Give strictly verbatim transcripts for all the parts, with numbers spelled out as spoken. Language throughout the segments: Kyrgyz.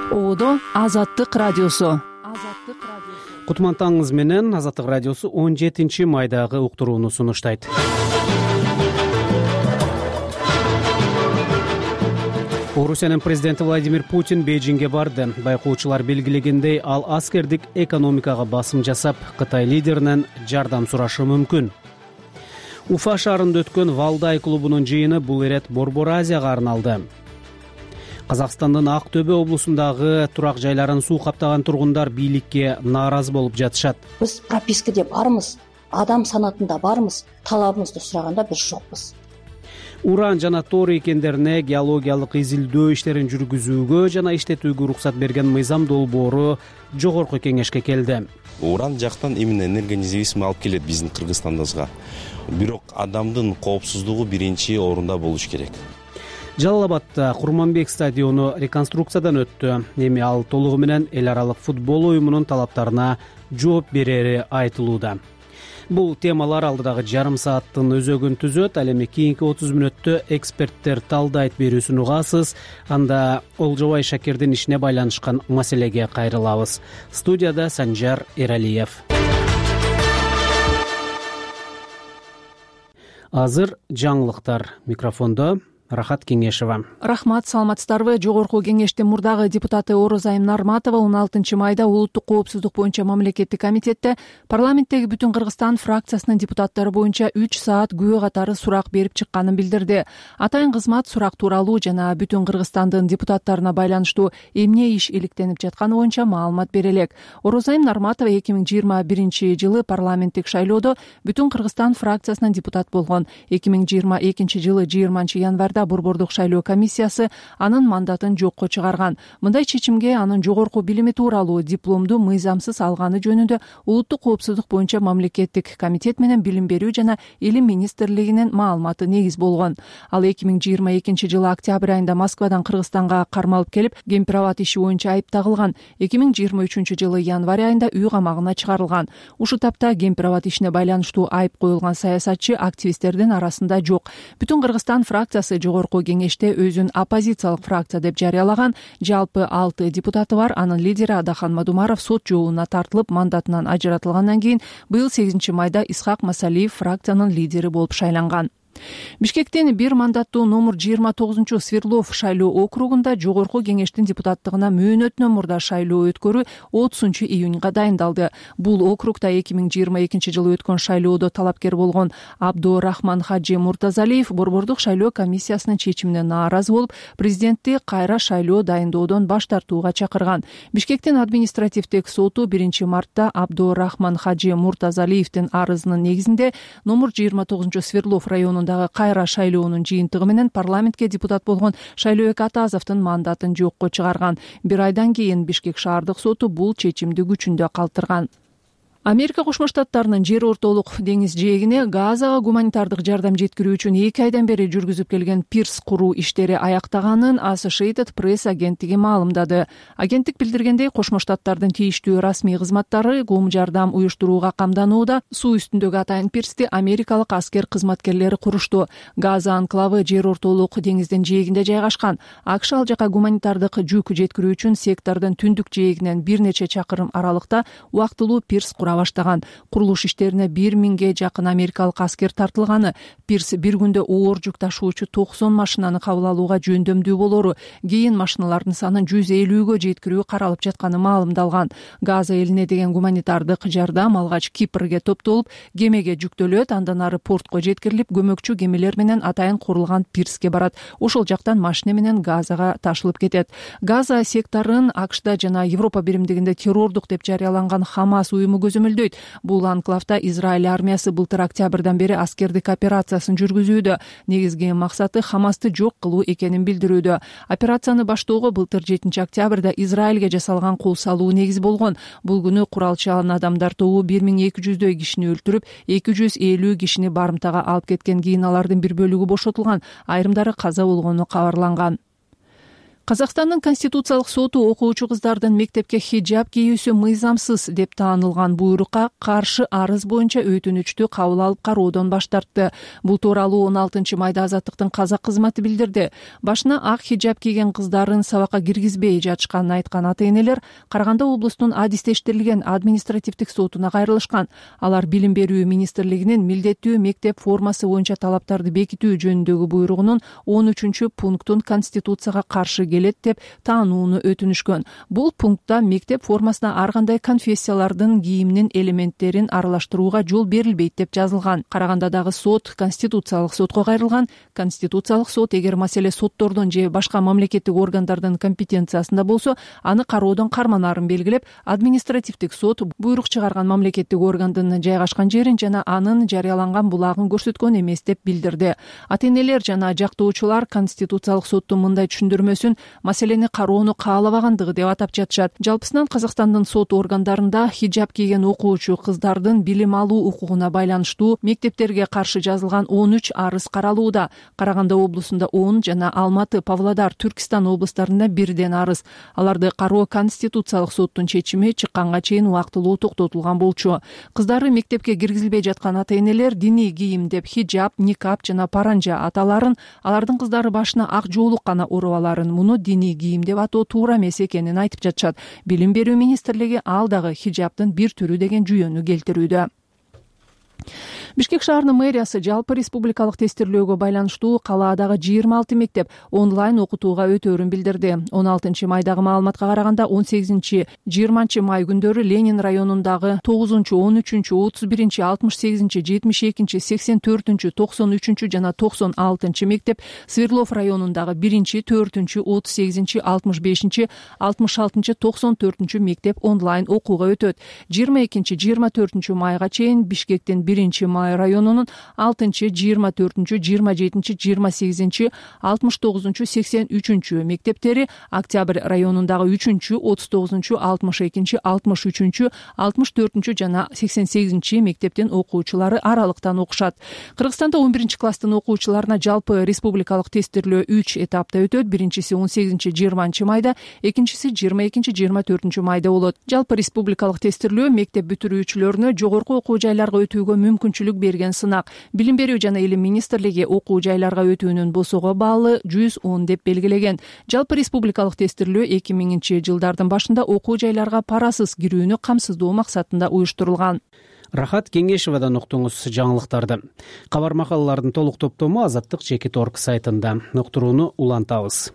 Оодо Азаттык радиосу. Кутмантаңыз менен Азаттык радиосу он жетинчи майдагы уктурууну сунуштайт. Орусиянын президенти Владимир Путин Бейжиңге барды. Байкоочулар белгилегендей, ал аскердик экономикага басым жасап, Кытай лидеринен жардам сурашы мүмкүн. Уфа шаарында өткөн Валдай клубунун жыйыны бул ирет Борбор Азияга арналды. Казакстандын Ак Төбө облусундагы турак жайларын суу каптаган тургундар бийликке нааразы болуп жатышат. Биз пропискаде бармыз, адам санатында бармыз, талабыбызды сураганда биз жокпуз. Уран жана торий кендерине геологиялык изилдөө иштерин жүргүзүүгө жана иштетүүгө уруксат берген мыйзам долбоору жогорку кеңешке келди. Уран жактан именно энергия независимый алып келет биздин Кыргызстандыбызга. Бирок адамдын коопсуздугу биринчи орунда болуш керек. Жалал Абадта Курманбек стадиону реконструкциядан өттү. Эми ал толугу менен эл аралык футбол уюмунун талаптарына жооп берери айтылууда. Бул темалар алдыдагы жарым сааттын өзөгүн түзөт. Ал эми кийинки отуз мүнөттө эксперттер талдайт берүүсүн угасыз. Анда Олжобай Шакирдин ишине байланышкан маселеге кайрылабыз. Студияда Санжар Эралиев. Азыр жаңылыктар. Микрофондо Рахат Кеңешева. Рахмат, саламатсыздарбы? Жогорку кеңештин мурдагы депутаты Орозайым Нарматова он алтынчы майда улуттук коопсуздук боюнча мамлекеттик комитетте парламенттеги Бүтүн Кыргызстан фракциясынын депутаттары боюнча үч саат күбө катары сурак берип чыкканын билдирди. Атайын кызмат сурак тууралуу жана Бүтүн Кыргызстандын депутаттарына байланыштуу эмне иш иликтенип жатканы боюнча маалымат бере элек. Орозайым Нарматова эки миң жыйырма биринчи жылы парламенттик шайлоодо Бүтүн Кыргызстан фракциясынын депутат болгон. эки миң жыйырма экинчи жылы жыйырманчы январда Борбордук шайлоо комиссиясы анын мандатын жокко чыгарган. Мындай чечимге анын жогорку билими тууралуу дипломду мыйзамсыз алганы жөнүндө улуттук коопсуздук боюнча мамлекеттик комитет менен билим берүү жана илим министрлигинин маалыматы негиз болгон. Ал эки миң жыйырма экинчи жылы октябрь айында Москвадан Кыргызстанга кармалып келип, гемпироват иши боюнча айып тагылган. эки миң жыйырма үчүнчү жылы январь айында үй камагына чыгарылган. Ушул тапта гемпироват ишине байланыштуу айып коюлган саясатчы активисттердин арасында жок. Бүтүн Кыргызстан фракциясы жогорку кеңеште өзүн оппозициялык фракция деп жарыялаган. Жалпы алты депутаты бар. Анын лидери Адахан Мадумаров сот жообуна тартылып, мандатынан ажыратылгандан кийин быйыл сегизинчи майда Исхак Масалиев фракциянын лидери болуп шайланган. Бишкектин бир мандаттуу номер жыйырма тогузунчу Свердлов шайлоо округунда жогорку кеңештин депутаттыгына мөөнөтүнөн мурда шайлоо өткөрүү отузунчу июнга дайындалды. Бул округда эки миң жыйырма экинчи жылы өткөн шайлоодо талапкер болгон Абдурахман Хаджи Муртазалиев Борбордук шайлоо комиссиясынын чечимине нааразы болуп, президентти кайра шайлоо дайындоодон баш тартууга чакырган. Бишкектин административдик соту биринчи мартта Абдурахман Хаджи Муртазалиевдин арызынын негизинде номер жыйырма тогузунчу Свердлов районунда кайра шайлоонун жыйынтыгы менен парламентке депутат болгон Шайлообек Атазовдун мандатын жокко чыгарган. Бир айдан кийин Бишкек шаардык соту бул чечимди күчүндө калтырган. Америка Кошмо Штаттарынын жер ортолук деңиз жээгине Газага гуманитардык жардам жеткирүү үчүн эки айдан бери жүргүзүп келген пирс куруу иштери аяктаганын Associated Press агенттиги маалымдады. Агенттик билдиргендей, Кошмо Штаттардын тийиштүү расмий кызматтары гум жардам уюштурууга камданууда. Суу үстүндөгү атайын пирсти америкалык аскер кызматкерлери курушту. Газа анклавы жер ортолук деңиздин жээгинде жайгашкан. АКШ ал жака гуманитардык жүк жеткирүү үчүн сектордун түндүк жээгинен бир нече чакырым аралыкта убактылуу пирс кура баштаган. Курулуш иштерине бир миңге жакын америкалык аскер тартылганы. Пирс бир күндө оор жүк ташуучу токсон машинаны кабыл алууга жөндөмдүү болору, кийин машиналардын санын жүз элүүгө жеткирүү каралып жатканы маалымдалган. Газа элине деген гуманитардык жардам алгач Кипрге топтолуп, кемеге жүктөлөт, андан ары портко жеткирилип, көмөкчү кемелер менен атайын курулган пирске барат. Ошол жактан машина менен Газага ташылып кетет. Газа секторун АКШда жана Европа биримдигинде террордук деп жарыяланган Хамас уюму көзөмөлдөйт. Бул анклавда Израиль армиясы былтыр октябрдан бери аскердик операциясын жүргүзүүдө. Негизги максаты Хамасты жок кылуу экенин билдирүүдө. Операцияны баштоого былтыр жетинчи октябрда Израилге жасалган кол салуу негиз болгон. Бул күнү куралчан адамдар тобу бир миң эки жүздөй кишини өлтүрүп, эки жүз элүү кишини барымтага алып кеткен. Кийин алардын бир бөлүгү бошотулган, айрымдары каза болгону кабарланган. Казакстандын Конституциялык соту окуучу кыздардын мектепке хиджаб кийүүсү мыйзамсыз деп таанылган буйрукка каршы арыз боюнча өтүнүчтү кабыл алып кароодон баш тартты. Бул тууралуу он алтынчы майда Азаттыктын казак кызматы билдирди. Башына ак хиджаб кийген кыздарын сабакка киргизбей жатышканын айткан ата-энелер Караганда облустунун адистештирилген административдик сотуна кайрылышкан. Алар Билим берүү министрлигинин милдеттүү мектеп формасы боюнча талаптарды бекитүү жөнүндөгү буйругунун он үчүнчү пунктун Конституцияга каршы келет деп таанууну өтүнүшкөн. Бул пунктта мектеп формасына ар кандай конфессиялардын кийиминин элементтерин аралаштырууга жол берилбейт деп жазылган. Карагандадагы сот Конституциялык сотко кайрылган. Конституциялык сот эгер маселе соттордун же башка мамлекеттик органдардын компетенциясында болсо, аны кароодон карманарын белгилеп, административдик сот буйрук чыгарган мамлекеттик органдын жайгашкан жерин жана анын жарыяланган булагын көрсөткөн эмес деп билдирди. Ата-энелер жана жактоочулар Конституциялык соттун мындай түшүндүрмөсүн маселени кароону каалабагандыгы деп атап жатышат. Жалпысынан Казакстандын сот органдарында хиджаб кийген окуучу кыздардын билим алуу укугуна байланыштуу мектептерге каршы жазылган он үч арыз каралууда. Караганда облусунда он жана Алматы, Павлодар, Түркистан облустарында бирден арыз. Аларды кароо Конституциялык соттун чечими чыкканга чейин убактылуу токтотулган болчу. Кыздары мектепке киргизилбей жаткан ата-энелер диний кийим деп хиджаб, никап жана паранжа аталарын, алардын кыздары башына ак жоолук гана уруп аларын, муну диний кийим деп атоо туура эмес экенин айтып жатышат. Билим берүү министрлиги ал дагы хиджабтын бир түрү деген жүйөнү келтирүүдө. Бишкек шаарынын мэриясы жалпы республикалык тестирлөөгө байланыштуу калаадагы жыйырма алты мектеп онлайн окутууга өтөөрүн билдирди. он алтынчы майдагы маалыматка караганда он сегизинчи жыйырманчы май күндөрү Ленин районундагы тогузунчу, он үчүнчү, отуз биринчи, алтымыш сегизинчи, жетимиш экинчи, сексен төртүнчү, токсон үчүнчү жана токсон алтынчы мектеп, Свердлов районундагы биринчи, төртүнчү, отуз сегизинчи, алтымыш бешинчи, алтымыш алтынчы, токсон төртүнчү мектеп онлайн окууга өтөт. жыйырма экинчи, жыйырма төртүнчү майга чейин Бишкектин биринчи май районунун алтынчы, жыйырма төртүнчү, жыйырма жетинчи, жыйырма сегизинчи, алтымыш тогузунчу, сексен үчүнчү мектептери, Октябрь районундагы үчүнчү, отуз тогузунчу, алтымыш экинчи, алтымыш үчүнчү, алтымыш төртүнчү жана сексен сегизинчи мектептин окуучулары аралыктан окушат. Кыргызстанда он биринчи класстын окуучуларына жалпы республикалык тестирлөө үч этапта өтөт. Биринчиси он сегизинчи жыйырманчы майда, экинчиси жыйырма экинчи жыйырма төртүнчү майда болот. Жалпы республикалык тестирлөө мектеп бүтүрүүчүлөрүнө жогорку окуу жайларга өтүүгө мүмкүнчүлүк берген сынак. Билим берүү жана илим министрлиги окуу жайларга өтүүнүн босого баалы жүз он деп белгилеген. Жалпы республикалык тестирлөө эки миңинчи жылдардын башында окуу жайларга парасыз кирүүнү камсыздоо максатында уюштурулган. Рахат Кеңешевадан уктуңуз жаңылыктарды. Кабар макалалардын толук топтому Азаттык жеке торг сайтында. Уктурууну улантабыз.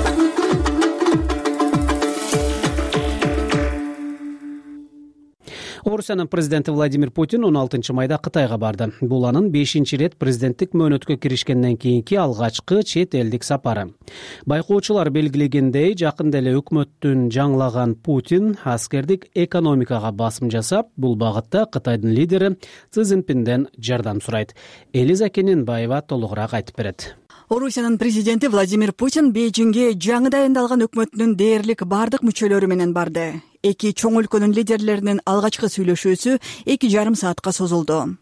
Орусиянын президенти Владимир Путин он алтынчы майда Кытайга барды. Бул анын бешинчи ирет президенттик мөөнөткө киришкенден кийинки алгачкы чет элдик сапары. Байкоочулар белгилегендей, жакында эле өкмөттүн жаңылаган Путин аскердик экономикага басым жасап, бул багытта Кытайдын лидери Си Цзиньпинден жардам сурайт. Элиза Кененбаева толугураак айтып берет. Орусиянын президенти Владимир Путин Бейжиңге жаңы дайындалган өкмөтүнүн дээрлик бардык мүчөлөрү менен барды. Эки чоң өлкөнүн лидерлеринин алгачкы сүйлөшүүсү эки жарым саатка созулду.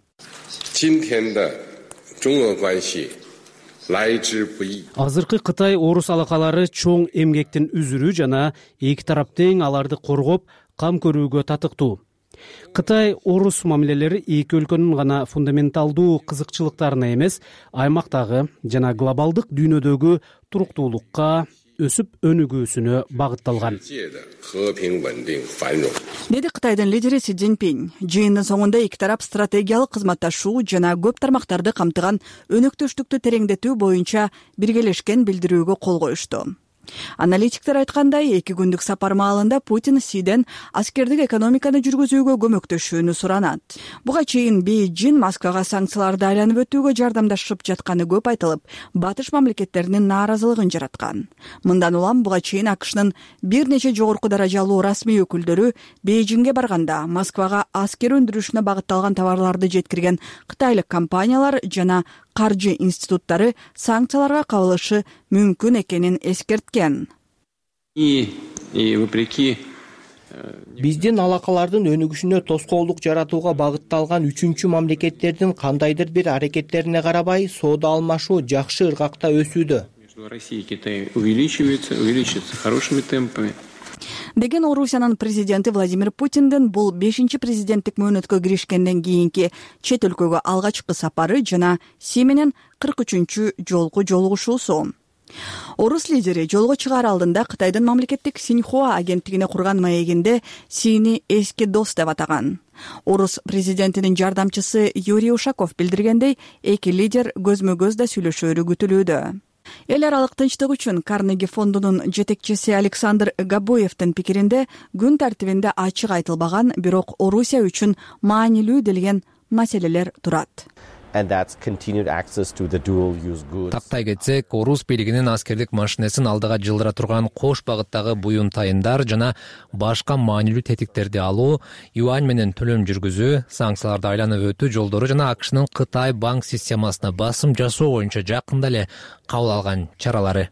Азыркы Кытай-Орус алакалары чоң эмгектин үзүрү жана эки тарап тең аларды коргоп, кам көрүүгө татыктуу. Кытай-Орус мамилелери эки өлкөнүн гана фундаменталдуу кызыкчылыктарына эмес, аймактагы жана глобалдык дүйнөдөгү туруктуулукка, өсүп өнүгүүсүнө багытталган. Деди Кытайдын лидери Си Цзиньпин. Жыйындын соңунда эки тарап стратегиялык кызматташуу жана көп тармактарды камтыган өнөктөштүктү тереңдетүү боюнча биргелешкен билдирүүгө кол коюшту. Аналитиктер айткандай, эки күндүк сапар маалында Путин Сиден аскердик экономиканы жүргүзүүгө көмөктөшүүнү суранат. Буга чейин Бейжиң Москвага санкцияларды айланып өтүүгө жардамдашып жатканы көп айтылып, батыш мамлекеттеринин нааразылыгын жараткан. Мындан улам буга чейин АКШнын бир нече жогорку даражалуу расмий өкүлдөрү Бейжиңге барганда Москвага аскер өндүрүшүнө багытталган товарларды жеткирген кытайлык компаниялар жана каржы институттары санкцияларга кабылышы мүмкүн экенин эскерткен. Биздин алакалардын өнүгүшүнө тоскоолдук жаратууга багытталган үчүнчү мамлекеттердин кандайдыр бир аракеттерине карабай, соода алмашуу жакшы ыргакта өсүүдө. Россия и Китай увеличивается, увеличивается хорошими темпами. Деген Орусиянын президенти Владимир Путиндин бул бешинчи президенттик мөөнөткө киришкенден кийинки чет өлкөгө алгачкы сапары жана Си менен кырк үчүнчү жолку жолугушуусу. Орус лидери жолго чыгаар алдында Кытайдын мамлекеттик Синьхуа агенттигине курган маегинде Сини эски дос деп атаган. Орус президентинин жардамчысы Юрий Ушаков билдиргендей, эки лидер көзмө-көз да сүйлөшөөрү күтүлүүдө. Эл аралык тынчтык үчүн Карнеги фондунун жетекчиси Александр Габоевдин пикиринде күн тартибинде ачык айтылбаган, бирок Орусия үчүн маанилүү делген маселелер турат. Тактай кетсек, Орус бийлигинин аскердик машинесин алдыга жылдыра турган кош багыттагы буюнтайындар жана башка маанилүү тетиктерди алуу, юань менен төлөм жүргүзүү, санкцияларды айланып өтүү жолдору жана АКШнын Кытай банк системасына басым жасоо боюнча жакында эле кабыл алган чаралары.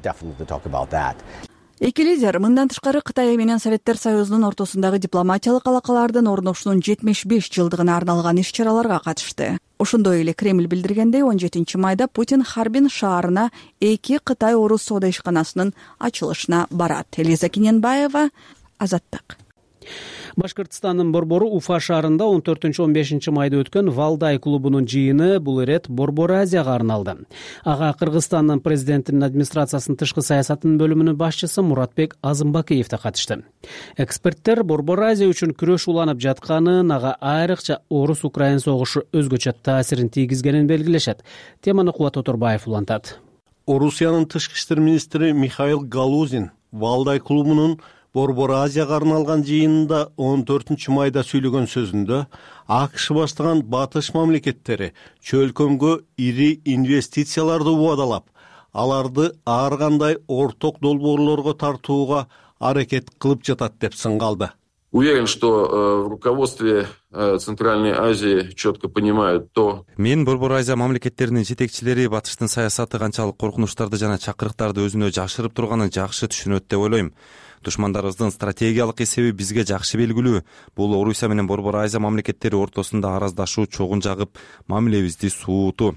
Эки лидер мындан тышкары Кытай менен Советтер Союзунун ортосундагы дипломатиялык алакалардын орношуунун жетимиш беш жылдыгына арналган иш-чараларга катышты. Ошондой эле Кремль билдиргендей, он жетинчи майда Путин Харбин шаарына эки Кытай-Орус соода ишканасынын ачылышына барат. Элиза Кененбаева, Азаттык. Башкыртстандын борбору Уфа шаарында он төртүнчү он бешинчи майда өткөн Валдай клубунун жыйыны бул ирет Борбор Азияга арналды. Ага Кыргызстандын президентинин администрациясынын тышкы саясатынын бөлүмүнүн башчысы Муратбек Азымбакиев да катышты. Эксперттер Борбор Азия үчүн күрөш уланып жатканын, ага айрыкча Орус-Украин согушу өзгөчө таасирин тийгизгенин белгилешет. Теманы Кубат Оторбаев улантат. Орусиянын тышкы иштер министри Михаил Галузин Валдай клубунун Борбор Азияга арналган жыйынында он төртүнчү майда сүйлөгөн сөзүндө АКШ баштаган батыш мамлекеттери чөлкөмгө ири инвестицияларды убадалап, аларды ар кандай орток долбоорлорго тартууга аракет кылып жатат деп сынгалды. Уверен, что в руководстве Центральной Азии четко понимают то. Мен Борбор Азия мамлекеттеринин жетекчилери батыштын саясаты канчалык коркунучтарды жана чакырыктарды өзүнө жашырып турганын жакшы түшүнөт деп ойлойм. Душмандарыбыздын стратегиялык эсеби бизге жакшы белгилүү. Бул Орусия менен Борбор Азия мамлекеттери ортосунда араздашуу чогун жагып, мамилебизди суутуу.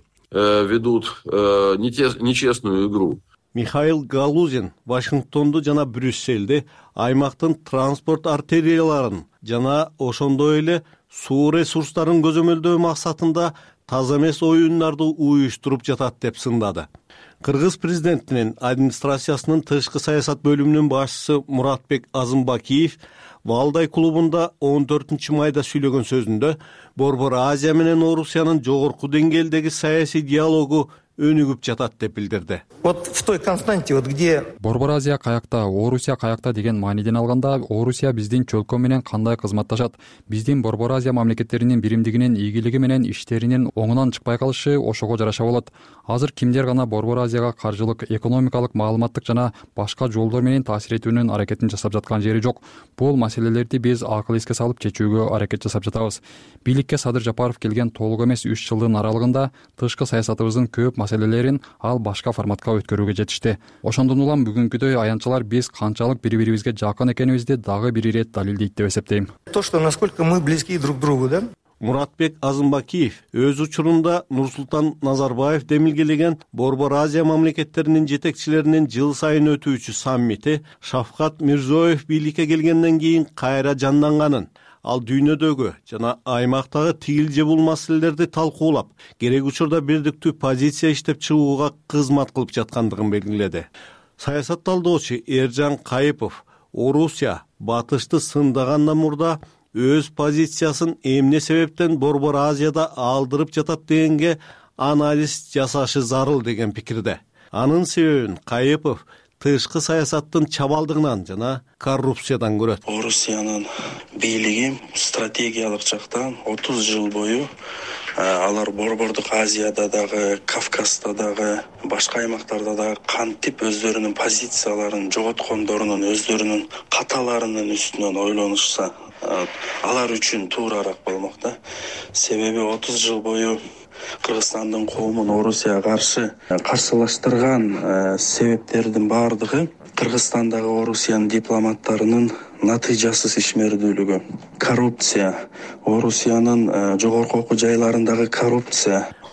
Ведут нечестную игру. Михаил Галузин Вашингтонду жана Брюсселди аймактын транспорт артерияларын жана ошондой эле суу ресурстарын көзөмөлдөө максатында таза эмес оюндарды уюштуруп жатат деп сындады. Кыргыз президентинин администрациясынын тышкы саясат бөлүмүнүн башчысы Муратбек Азымбакиев Валдай клубунда он төртүнчү майда сүйлөгөн сөзүндө Борбор Азия менен Орусиянын жогорку деңгээлдеги саясий диалогу өнүгүп жатат деп билдирди. Вот в той константе, вот где Борбор Азия каякта, Орусия каякта деген мааниден алганда, Орусия биздин чөлкө менен кандай кызматташат? Биздин Борбор Азия мамлекеттеринин биримдигинин ийгилиги менен иштеринин оңунан чыкпай калышы ошого жараша болот. Азыр кимдер гана Борбор Азияга каржылык, экономикалык, маалыматтык жана башка жолдор менен таасир этүүнүн аракетин жасап жаткан жери жок. Бул маселелерди биз акыл эске салып чечүүгө аракет жасап жатабыз. Бийликке Садыр Жапаров келген толук эмес үч жылдын аралыгында тышкы саясатыбыздын көп маселелерин ал башка форматка өткөрүүгө жетишти. Ошондон улам бүгүнкүдөй аянтчылар биз канчалык бири-бирибизге жакын экенибизди дагы бир ирет далилдейт деп эсептейм. То, что насколько мы близки друг к другу, да? Муратбек Азымбакиев өз учурунда Нурсултан Назарбаев демилгелеген Борбор Азия мамлекеттеринин жетекчилеринин жыл сайын өтүүчү саммити Шавкат Мирзиёев бийликке келгенден кийин кайра жанданганын, ал дүйнөдөгү жана аймактагы тигил же бул маселелерди талкуулап, керек учурда бирдиктүү позиция иштеп чыгууга кызмат кылып жаткандыгын белгиледи. Саясат талдоочу Эржан Кайыпов Орусия батышты сындагандан мурда өз позициясын эмне себептен Борбор Азияда алдырып жатат дегенге анализ жасашы зарыл деген пикирде. Анын себебин Кайыпов тышкы саясаттын чабалдыгынан жана коррупциядан көрөт. Орусиянын бийлиги стратегиялык жактан отуз жыл бою алар Борбордук Азияда дагы, Кавказда дагы, башка аймактарда дагы кантип өздөрүнүн позицияларын жоготкондорунун, өздөрүнүн каталарынын үстүнөн ойлонушса, алар үчүн туурараак болмок да. Себеби отуз жыл бою Кыргызстандын коомун Орусияга каршы каршылаштырган себептердин баардыгы Кыргызстандагы Орусиянын дипломаттарынын натыйжасыз ишмердүүлүгү, коррупция, Орусиянын жогорку окуу жайларындагы коррупция,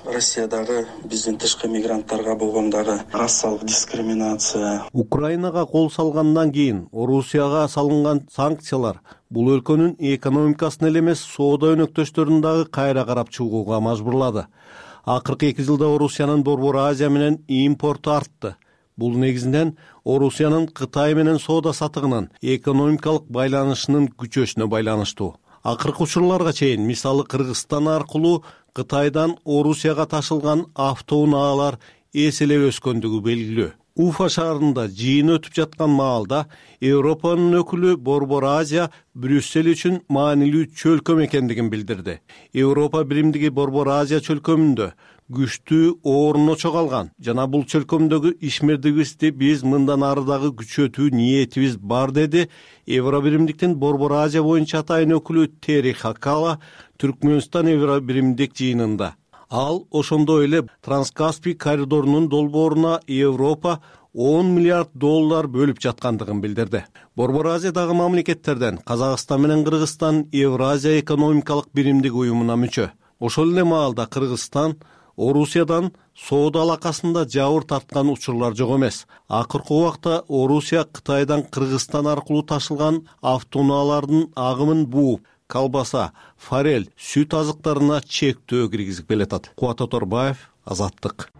Россиядагы биздин тышкы мигранттарга болгон дагы расалык дискриминация. Украинага кол салгандан кийин Орусияга салынган санкциялар бул өлкөнүн экономикасын эле эмес, соода өнөктөштөрүн дагы кайра карап чыгууга мажбурлады. Акыркы эки жылда Орусиянын Борбор Азия менен импорту артты. Бул негизинен Орусиянын Кытай менен соода сатыгынын экономикалык байланышынын күчөшүнө байланыштуу. Акыркы учурларга чейин, мисалы Кыргызстан аркылуу Кытайдан Орусияга ташылган автоунаалар эселеп өскөндүгү белгилүү. Уфа шаарында жыйын өтүп жаткан маалда Европанын өкүлү Борбор Азия Брюссель үчүн маанилүү чөлкөм экендигин билдирди. Европа биримдиги Борбор Азия чөлкөмүндө күчтүү орунно чогалган жана бул чөлкөмдөгү ишмердигибизди биз мындан ары дагы күчөтүү ниетибиз бар, деди Евро биримдиктин Борбор Азия боюнча атайын өкүлү Тери Хакала Түркмөнстан Евро биримдик жыйынында. Ал ошондой эле Транскаспий коридорунун долбооруна Европа он миллиард доллар бөлүп жаткандыгын билдирди. Борбор Азиядагы мамлекеттерден Казакстан менен Кыргызстан Евразия экономикалык биримдик уюмуна мүчө. Ошол эле маалда Кыргызстан Орусиядан соода алакасында жабыр тарткан учурлар жок эмес. Акыркы убакта Орусия Кытайдан Кыргызстан аркылуу ташылган автоунаалардын агымын бууп, колбаса, форель, сүт азыктарына чектөө киргизип келатат. Кубат Оторбаев, Азаттык.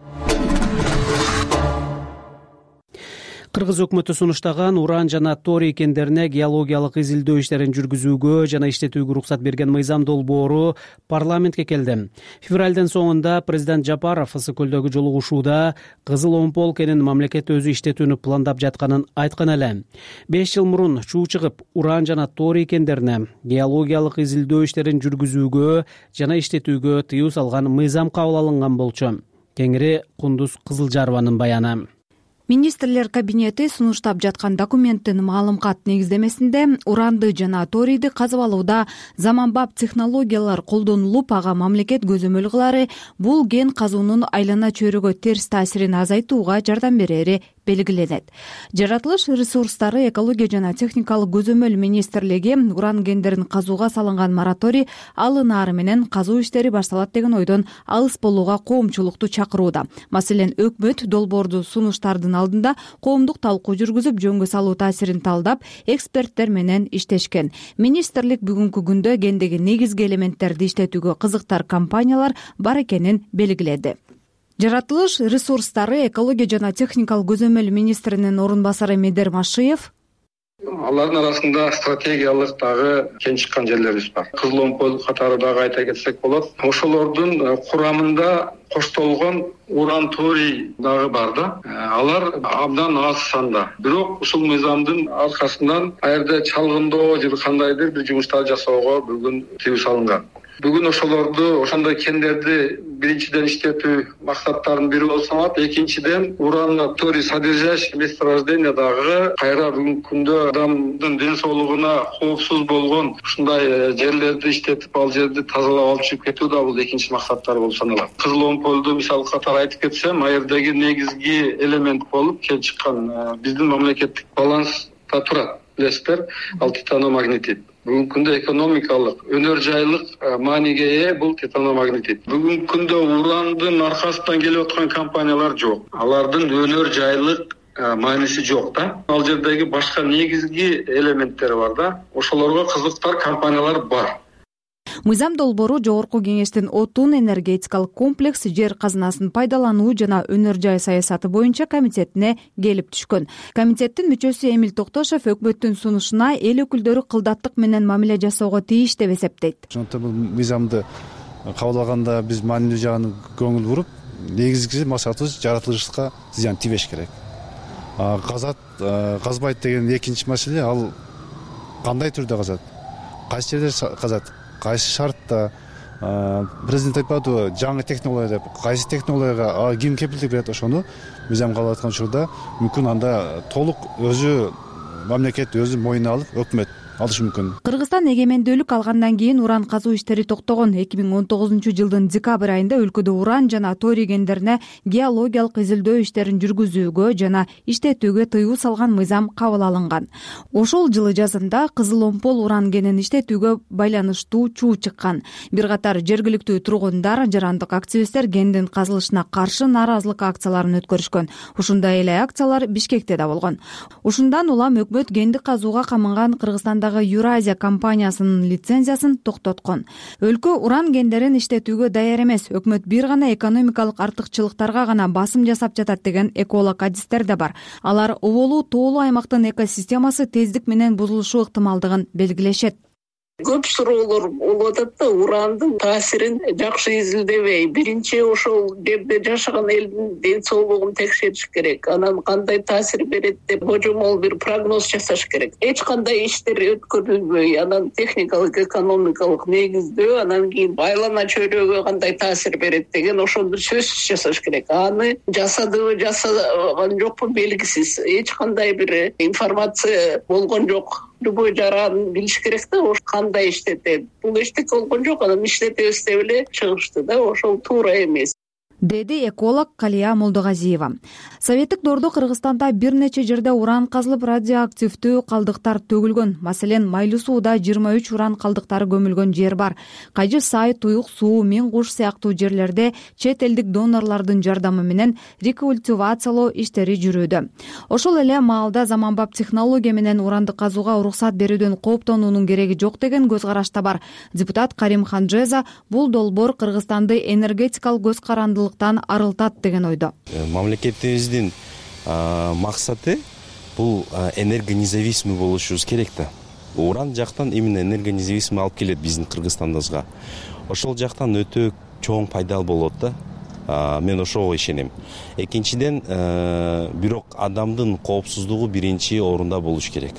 Кыргыз өкмөтү сунуштаган уран жана торий кендерине геологиялык изилдөө иштерин жүргүзүүгө жана иштетүүгө уруксат берген мыйзам долбоору парламентке келди. Февралдын соңунда президент Жапаров Ысык көлдөгү жолугушууда кызыл омпол кенин мамлекет өзү иштетүүнү пландап жатканын айткан эле. беш жыл мурун чуу чыгып, уран жана торий кендерине геологиялык изилдөө иштерин жүргүзүүгө жана иштетүүгө тыюу салган мыйзам кабыл алынган болчу. Кеңири Кундуз Кызылжарованын баяны. Министрлер кабинети сунуштап жаткан документтин маалымкат негиздемесинде уранды жана торийди казып алууда заманбап технологиялар колдонулуп, ага мамлекет көзөмөл кылары бул кен казуунун айлана чөйрөгө терс таасирин азайтууга жардам берери белгиленет. Жаратылыш ресурстары, экология жана техникалык көзөмөл министрлиги уран кендерин казууга салынган мораторий алынаары менен казуу иштери башталат деген ойдон алыс болууга коомчулукту чакырууда. Маселен, өкмөт долбоорду сунуштардын алдында коомдук талкуу жүргүзүп, жөнгө салуу таасирин талдап, эксперттер менен иштешкен. Министрлик бүгүнкү күндө кендеги негизги элементтерди иштетүүгө кызыктар компаниялар бар экенин белгиледи. Жаратылыш ресурстары, экология жана техникалык көзөмөл министринин орун басары Медер Машиев: алардын арасында стратегиялык дагы кен чыккан жерлерибиз бар. Кызыл омпол катары дагы айта кетсек болот. Ошолордун курамында коштолгон уран торий дагы бар да. Алар абдан аз санда. Бирок ушул мыйзамдын аркасынан аерде чалгындоо же кандайдыр бир жумуштар жасоого бүгүн тыюу салынган. Бүгүн ошолорду, ошондой кендерди биринчиден иштетүү максаттарынын бири болуп саналат. Экинчиден, уран торий содержащий месторождение дагы кайра бүгүнкү күндө адамдын ден соолугуна коопсуз болгон ушундай жерлерди иштетип, ал жерди тазалап алып чыгып кетүү да бул экинчи максаттар болуп саналат. Кызыл омполду мисал катары айтып кетсем, аердеги негизги элемент болуп кен чыккан биздин мамлекеттик баланста турат. Билесиздер, ал титаномагнетит. Бүгүнкү күндө экономикалык, өнөр жайлык мааниге ээ бул титаномагнетит. Бүгүнкү күндө урандын аркасынан келип аткан компаниялар жок. Алардын өнөр жайлык мааниси жок да. Ал жердеги башка негизги элементтер бар да. Ошолорго кызыктар компаниялар бар. Мыйзам долбоору Жогорку кеңештин отун энергетикалык комплекс, жер казынасын пайдалануу жана өнөр жай саясаты боюнча комитетине келип түшкөн. Комитеттин мүчөсү Эмил Токтошов өкмөттүн сунушуна эл өкүлдөрү кылдаттык менен мамиле жасоого тийиш деп эсептейт. Ошондуктан бул мыйзамды кабыл алганда биз маанилүү жагын көңүл буруп, негизги максатыбыз жаратылышка зыян тийбеш керек. Казат, казбайт деген экинчи маселе, ал кандай түрдө казат? Кайсы жерде казат? Кайсы шартта? Президент айтпады, жаңы технология деп. Кайсы технологияга ким кепилдик берет, ошону мыйзам кабыл аткан учурда мүмкүн анда толук өзү мамлекет өзү мойнуна алып, өкмөт алышы мүмкүн. Кыргызстан эгемендүүлүк алгандан кийин уран казуу иштери токтогон. эки миң он тогузунчу жылдын декабрь айында өлкөдө уран жана торий кендерине геологиялык изилдөө иштерин жүргүзүүгө жана иштетүүгө тыюу салган мыйзам кабыл алынган. Ошол жылы жазында Кызыл Омпол уран кенин иштетүүгө байланыштуу чуу чыккан. Бир катар жергиликтүү тургундар, жарандык активисттер кендин казылышына каршы нааразылык акцияларын өткөрүшкөн. Ушундай эле акциялар Бишкекте да болгон. Ушундан улам өкмөт кенди казууга камынган Кыргызстандагы Юразия компаниясынын лицензиясын токтоткон. Өлкө уран кендерин иштетүүгө даяр эмес. Өкмөт бир гана экономикалык артыкчылыктарга гана басым жасап жатат деген эколог адистер да бар. Алар оболуу тоолуу аймактын экосистемасы тездик менен бузулушу ыктымалдыгын белгилешет. Көп суроолор болуп атат да, урандын таасирин жакшы изилдебей, биринчи ошол жерде жашаган элдин ден соолугун текшериш керек. Анан кандай таасир берет деп божомол бир прогноз жасаш керек. Эч кандай иштер өткөрүлбөй, анан техникалык, экономикалык негиздөө, анан кийин айлана чөйрөгө кандай таасир берет деген ошону сөзсүз жасаш керек. Аны жасадыбы, жасаган жокпу белгисиз. Эч кандай бир информация болгон жок. Любой жаранын билиш керек да, ош кандай иштетет. Бул эчтеке болгон жок, анан иштетебиз деп эле чыгышты да, ошол туура эмес, деди эколог Калия Молдогазиева. Советтик доордо Кыргызстанда бир нече жерде уран казылып, радиоактивдүү калдыктар төгүлгөн. Маселен, Майлуу сууда жыйырма үч уран калдыктары көмүлгөн жер бар. Кайжы Сай, Туюк суу, Миң куш сыяктуу жерлерде чет элдик донорлордун жардамы менен рекультивациялоо иштери жүрүүдө. Ошол эле маалда заманбап технология менен уранды казууга уруксат берүүдөн кооптонуунун кереги жок деген көз караш да бар. Депутат Карим Ханжеза бул долбоор Кыргызстанды энергетикалык көз карандылык арылтат деген ойдо. Мамлекетибиздин максаты бул энергонезависимый болушубуз керек да. Уран жактан именно энергонезависимый алып келет биздин Кыргызстандыбызга. Ошол жактан өтө чоң пайдалуу болот да. Мен ошого ишенем. Экинчиден, бирок адамдын коопсуздугу биринчи орунда болуш керек.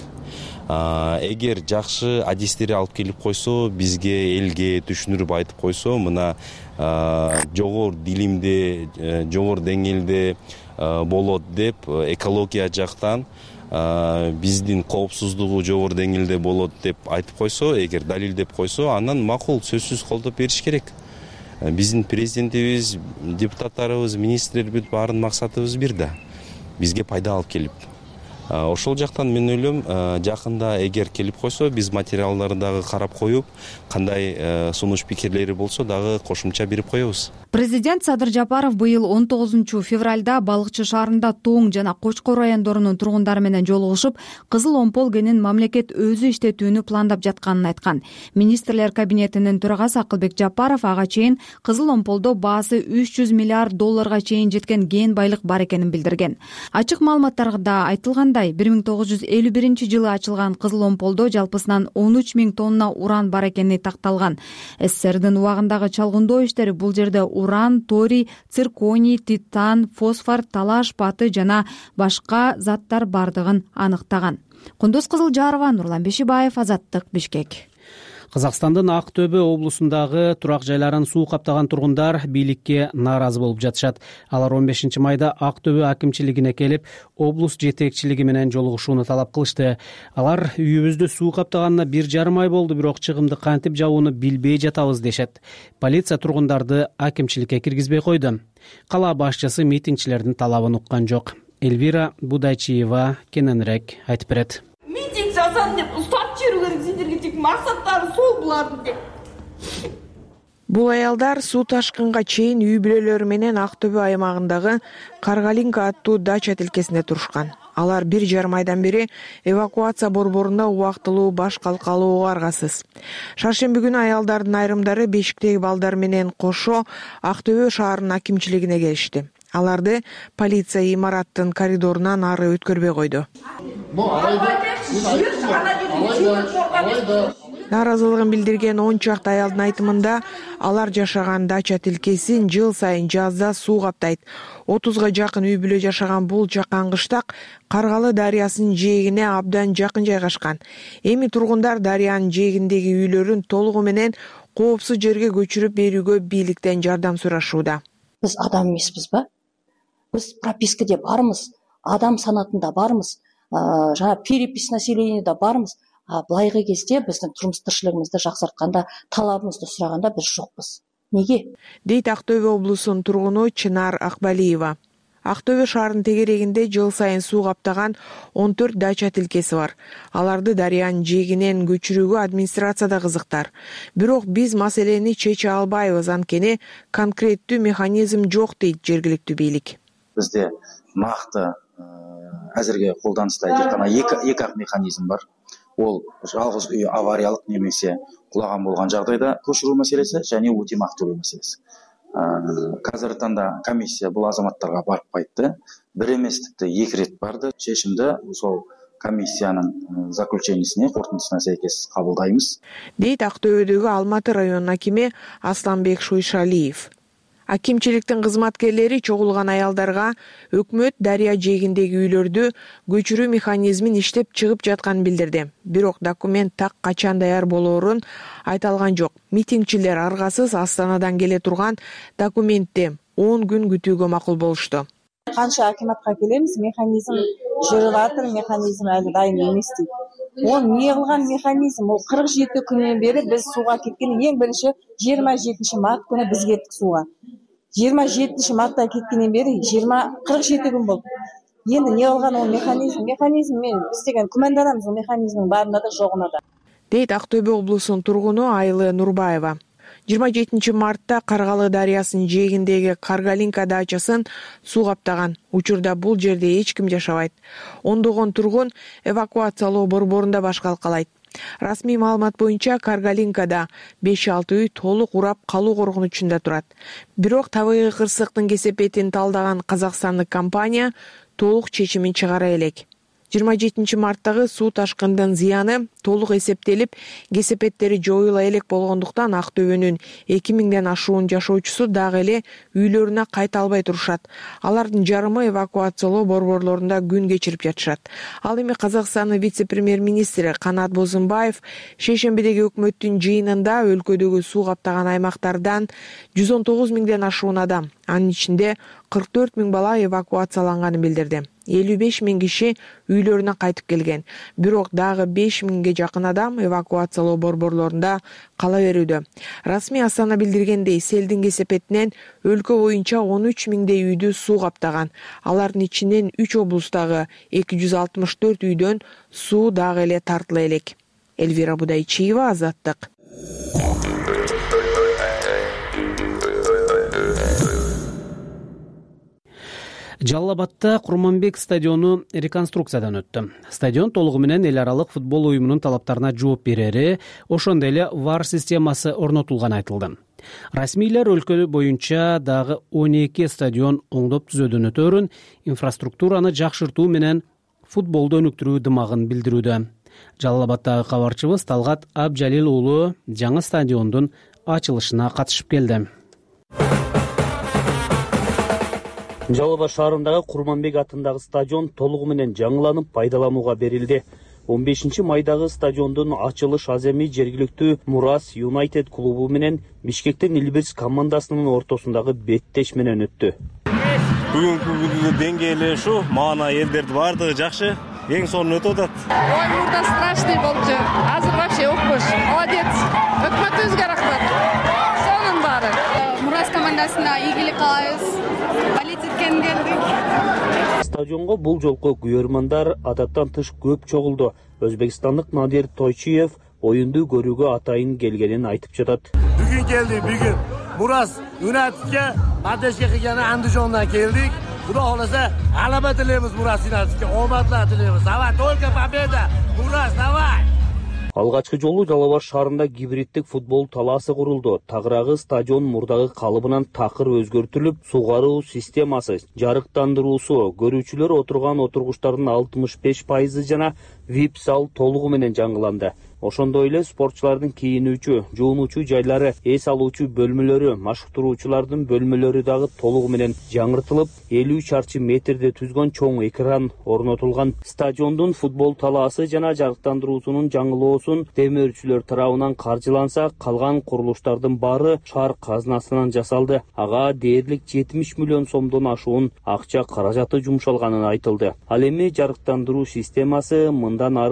Эгер жакшы адистери алып келип койсо, бизге, элге түшүндүрүп айтып койсо, мына жогору дилимде, жогору деңгээлде болот деп, экология жактан биздин коопсуздугу жогору деңгээлде болот деп айтып койсо, эгер далилдеп койсо, анан макул, сөзсүз колдоп бериш керек. Биздин президентибиз, депутаттарыбыз, министрлерибиз баарын максатыбыз бир да. Бизге пайда алып келип. Ошол жактан мен ойлойм, жакында эгер келип койсо, биз материалдарды дагы карап коюп, кандай сунуш пикирлери болсо дагы кошумча берип коебуз. Президент Садыр Жапаров быйыл он тогузунчу февралда Балыкчы шаарында Тоң жана Кочкор райондорунун тургундары менен жолугушуп, Кызыл Омпол кенин мамлекет өзү иштетүүнү пландап жатканын айткан. Министрлер кабинетинин төрагасы Акылбек Жапаров ага чейин Кызыл Омполдо баасы үч жүз миллиард долларга чейин жеткен кен байлык бар экенин билдирген. Ачык маалыматтарда айтылгандай, бир миң тогуз жүз элүү биринчи жылы ачылган Кызыл Омполдо жалпысынан он үч миң тонна уран бар экени такталган. СССРдин убагындагы чалгындоо иштери бул жерде уран, торий, цирконий, титан, фосфор, талаш паты жана башка заттар бардыгын аныктаган. Кундуз Кызылжарова, Нурлан Бешибаев, Азаттык, Бишкек. Кыргызстандын Ак Төбө облусундагы турак жайларын суу каптаган тургундар бийликке нааразы болуп жатышат. Алар он бешинчи майда Ак Төбө акимчилигине келип, облус жетекчилиги менен жолугушууну талап кылышты. Алар үйүбүздү суу каптаганына бир жарым ай болду, бирок чыгымды кантип жабууну билбей жатабыз дешет. Полиция тургундарды акимчиликке киргизбей койду. Кала башчысы митингчилердин талабын уккан жок. Эльвира Будайчиева кененирээк айтып берет. Митинг жасан деп устап жүрүү керек, сендерге тек максаттары сол булардын деп. Бул аялдар суу ташкынга чейин үй бүлөлөрү менен Ак Төбө аймагындагы Каргалинка аттуу дача тилкесинде турушкан. Алар бир жарым айдан бери эвакуация борборунда убактылуу баш калкалууга аргасыз. Шаршемби күнү аялдардын айрымдары бешиктеги балдар менен кошо Ак Төбө шаарынын акимчилигине келишти. Аларды полиция имараттын коридорунан ары өткөрбөй койду. Нааразылыгын билдирген он чакты аялдын айтымында, алар жашаган дача тилкесин жыл сайын жазда суу каптайт. отузга жакын үй бүлө жашаган бул жакан кыштак Каргалы дарыясынын жээгине абдан жакын жайгашкан. Эми тургундар дарыянын жээгиндеги үйлөрүн толугу менен коопсуз жерге көчүрүп берүүгө бийликтен жардам сурашууда. Биз адам эмеспиз ба? Биз пропискаде бармыз, адам санатында бармыз, жана перепись населениеда бармыз. а былайғы кезде біздің тұрмыс тіршілігімізді жақсартқанда, талабымызды сұрағанда біз жоқпыз. Неге? Дейт Ақтөбе облысынын тургуну Чынар Акбалиева. Ақтөбе шаарынын тегерегинде жыл сайын суу каптаган он төрт дача тилкеси бар. Аларды дарыянын жээгинен көчүрүүгө администрацияда кызыктар. Бирок биз маселени чече албайбыз, анткени конкреттүү механизм жок дейт жергиликтүү бийлик. Бизде накты азыркы колданышта тек гана эки ак механизм бар. Ол жалгыз үй авариялык немесе кулаган болгон жагдайда көчүрүү маселеси және өтемак төлөө маселеси. Қазіргі таңда комиссия бұл азаматтарға барып қайтты. Бір емес тіпті екі рет барды. Шешімді сол комиссияның заключениесіне, қорытындысына сәйкес қабылдаймыз. Дейт Ақтөбедегі Алматы районунун акими Асланбек Шойшалиев. Акимчиликтин кызматкерлери чогулган аялдарга өкмөт дарыя жээгиндеги үйлөрдү көчүрүү механизмин иштеп чыгып жатканын билдирди. Бирок документ так качан даяр болоорун айталган жок. Митингчилер аргасыз Астанадан келе турган документти он күн күтүүгө макул болушту. Канча акиматка келемиз, механизм жүрүп атыр, механизм әлі дайын эмес дейт. Ол не кылган механизм? Ол кырк жети күннөн бери биз сууга кеткен. Эң биринчи жыйырма жетинчи март күнү биз кеттик сууга. жыйырма жетинчи мартта кеткенден бери жыйырма кырк жети күн болду. Енді не кылган ол механизм? Механизм мен биз деген күмөнданабыз ол механизмдин барына да жогуна да. Дейт Актөбе облусунун тургуну Айлы Нурбаева. жыйырма жетинчи мартта Каргалы дарыясынын жээгиндеги Каргалинка дачасын суу каптаган. Учурда бул жерде эч ким жашабайт. Ондогон тургун эвакуациялоо борборунда баш калкалайт. Расмий маалымат боюнча Каргалинкада беш алты үй толук урап калуу коркунучунда турат. Бирок табигый кырсыктын кесепетин талдаган казакстандык компания толук чечимин чыгара элек. жыйырма жетинчи марттагы суу ташкындын зыяны толук эсептелип, кесепеттери жоюла элек болгондуктан Актөбөнүн эки миңден ашуун жашоочусу дагы эле үйлөрүнө кайта албай турушат. Алардын жарымы эвакуациялоо борборлорунда күн кечирип жатышат. Ал эми Казакстандын вице-премьер-министри Канат Бозумбаев шейшембидеги өкмөттүн жыйынында өлкөдөгү суу каптаган аймактардан жүз он тогуз миңден ашуун адам, анын ичинде кырк төрт миң бала эвакуацияланганын билдирди. элүү беш миң киши үйлөрүнө кайтып келген. Бирок дагы беш миңге жакын адам эвакуациялоо борборлорунда кала берүүдө. Расмий Астана билдиргендей, селдин кесепетинен өлкө боюнча он үч миңдей үйдү суу каптаган. Алардын ичинен үч облустагы эки жүз алтымыш төрт үйдөн суу дагы эле тартыла элек. Элвира Будайчиева, Азаттык. Жалал Абадта Курманбек стадиону реконструкциядан өттү. Стадион толугу менен эл аралык футбол уюмунун талаптарына жооп берери, ошондой эле вар системасы орнотулганы айтылды. Расмийлер өлкө боюнча дагы он эки стадион оңдоп түзүүдөн өтөрүн, инфраструктураны жакшыртуу менен футболду өнүктүрүү дымагын билдирүүдө. Жалал Абадтагы кабарчыбыз Талгат Абжалил уулу жаңы стадиондун ачылышына катышып келди. Жалал Абад шаарындагы Курманбек атындагы стадион толугу менен жаңыланып пайдаланууга берилди. он бешинчи майдагы стадиондун ачылыш аземи жергиликтүү Мурас Юнайтед клубу менен Бишкектин Илбирс командасынын ортосундагы беттеш менен өттү. Бүгүнкү күндүн деңгээли ушу, маана элдерди баардыгы жакшы, эң сонун өтүп атат. Ой, мурда страшный болчу. Азыр вообще окпош. Молодец. Өкмөтүбүзгө рахмат. Сонун баары. Мурас командасына ийгилик каалайбыз. Болеть эткен келдик. Стадионго бул жолку күйөрмандар адаттан тыш көп чогулду. Өзбекстандык Надир Тойчиев оюнду көрүүгө атайын келгенин айтып жатат. Бүгүн келдик, бүгүн Мурас Юнайтедке Адешке кылганы Андижондан келдик. Куда холоса алаба тилейбиз Мурас Юнайтедке, омадлар тилейбиз. Давай, только победа. Мурас, давай. Алгачкы жолу Жалал Абад шаарында гибриддик футбол талаасы курулду. Тагыраагы стадион мурдагы калыбынан такыр өзгөртүлүп, сугаруу системасы, жарыктандыруусу, көрүүчүлөр отурган отургучтардын алтымыш беш пайызы жана вип зал толугу менен жаңыланды. Ошондой эле спортчулардын кийинүүчү, жуунуучу жайлары, эс алуучу бөлмөлөрү, машыктыруучулардын бөлмөлөрү дагы толугу менен жаңыртылып, элүү чарчы метрде түзгөн чоң экран орнотулган. Стадиондун футбол талаасы жана жарыктандыруусунун жаңылоосун демөөрчүлөр тарабынан каржыланса, калган курулуштардын баары шаар казынасынан жасалды. Ага дээрлик жетимиш миллион сомдон ашуун акча каражаты жумшалганын айтылды. Ал эми жарыктандыруу системасы мындан ары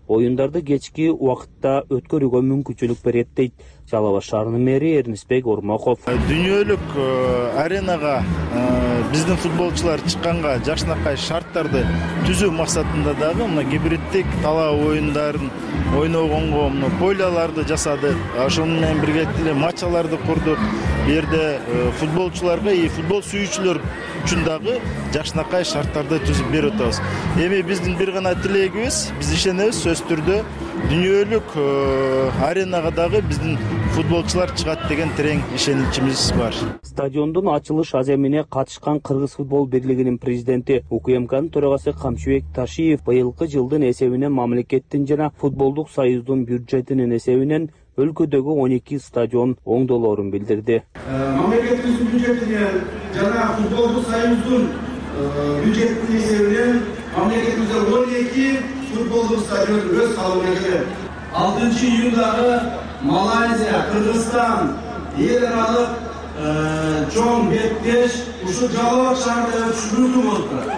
оюндарды кечки убакытта өткөрүүгө мүмкүнчүлүк берет дейт Жалал Абад шаарынын мэри Эрнисбек Ормоков. Дүйнөлүк аренага биздин футболчулар чыкканга жакшынакай шарттарды түзүү максатында дагы мына гибриддик талаа оюндарын ойногонго мына поляларды жасадык. Ошол менен бирге эле матчаларды курдук. Бу жерде футболчуларга и футбол сүйүүчүлөр үчүн дагы жакшынакай шарттарды түзүп берип атабыз. Эми биздин бир гана тилегибиз, биз ишенебиз сөзсүз түрдө дүйнөлүк аренага дагы биздин футболчулар чыгат деген терең ишеничибиз бар. Стадиондун ачылыш аземине катышкан Кыргыз футбол бирлигинин президенти УКМКнын төрагасы Камчыбек Ташиев быйылкы жылдын эсебинен мамлекеттин жана футболдук союздун бюджетинин эсебинен өлкөдөгү он эки стадион оңдолоорун билдирди. Мамлекеттин бюджетинен жана футболдук союздун бюджетинин эсебинен мамлекетибизде он эки футболдук стадион өз калыбына келет. алтынчы июндагы Малайзия, Кыргызстан эл аралык чоң беттеш ушул Жалал Абад шаарында өтүшүлүү болуп турат.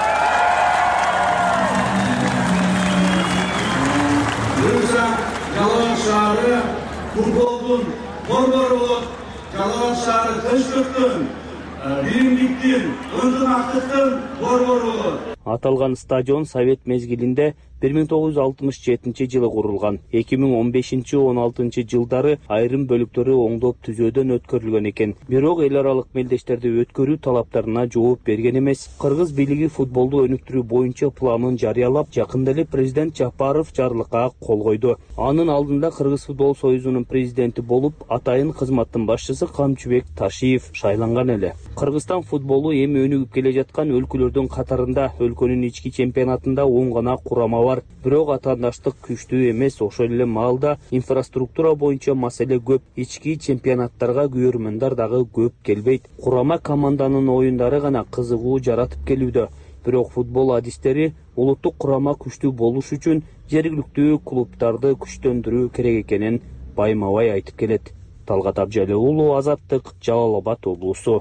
Буюрса Жалал Абад шаары футболдун борбору болуп, Жалал Абад шаары тынчтыктын, биримдиктин, ынтымактыктын борбору болот. Аталган стадион совет мезгилинде бир миң тогуз жүз алтымыш жетинчи жылы курулган. эки миң он бешинчи он алтынчы жылдары айрым бөлүктөрү оңдоп түзөөдөн өткөрүлгөн экен. Бирок эл аралык мелдештерди өткөрүү талаптарына жооп берген эмес. Кыргыз бийлиги футболду өнүктүрүү боюнча планын жарыялап, жакында эле президент Жапаров жарлыкка кол койду. Анын алдында Кыргыз футбол союзунун президенти болуп, атайын кызматтын башчысы Камчыбек Ташиев шайланган эле. Кыргызстан футболу эми өнүгүп келе жаткан өлкөлөрдүн катарында, өлкөнүн ички чемпионатында он гана курама бар. Бирок атаандаштык күчтүү эмес. Ошол эле маалда инфраструктура боюнча маселе көп. Ички чемпионаттарга күйөрмөндөр дагы көп келбейт. Курама команданын оюндары гана кызыгуу жаратып келүүдө. Бирок футбол адистери улуттук курама күчтүү болуш үчүн жергиликтүү клубдарды күчтөндүрүү керек экенин байма-бай айтып келет. Талгат Абжалы уулу, Азаттык, Жалал Абад облусу.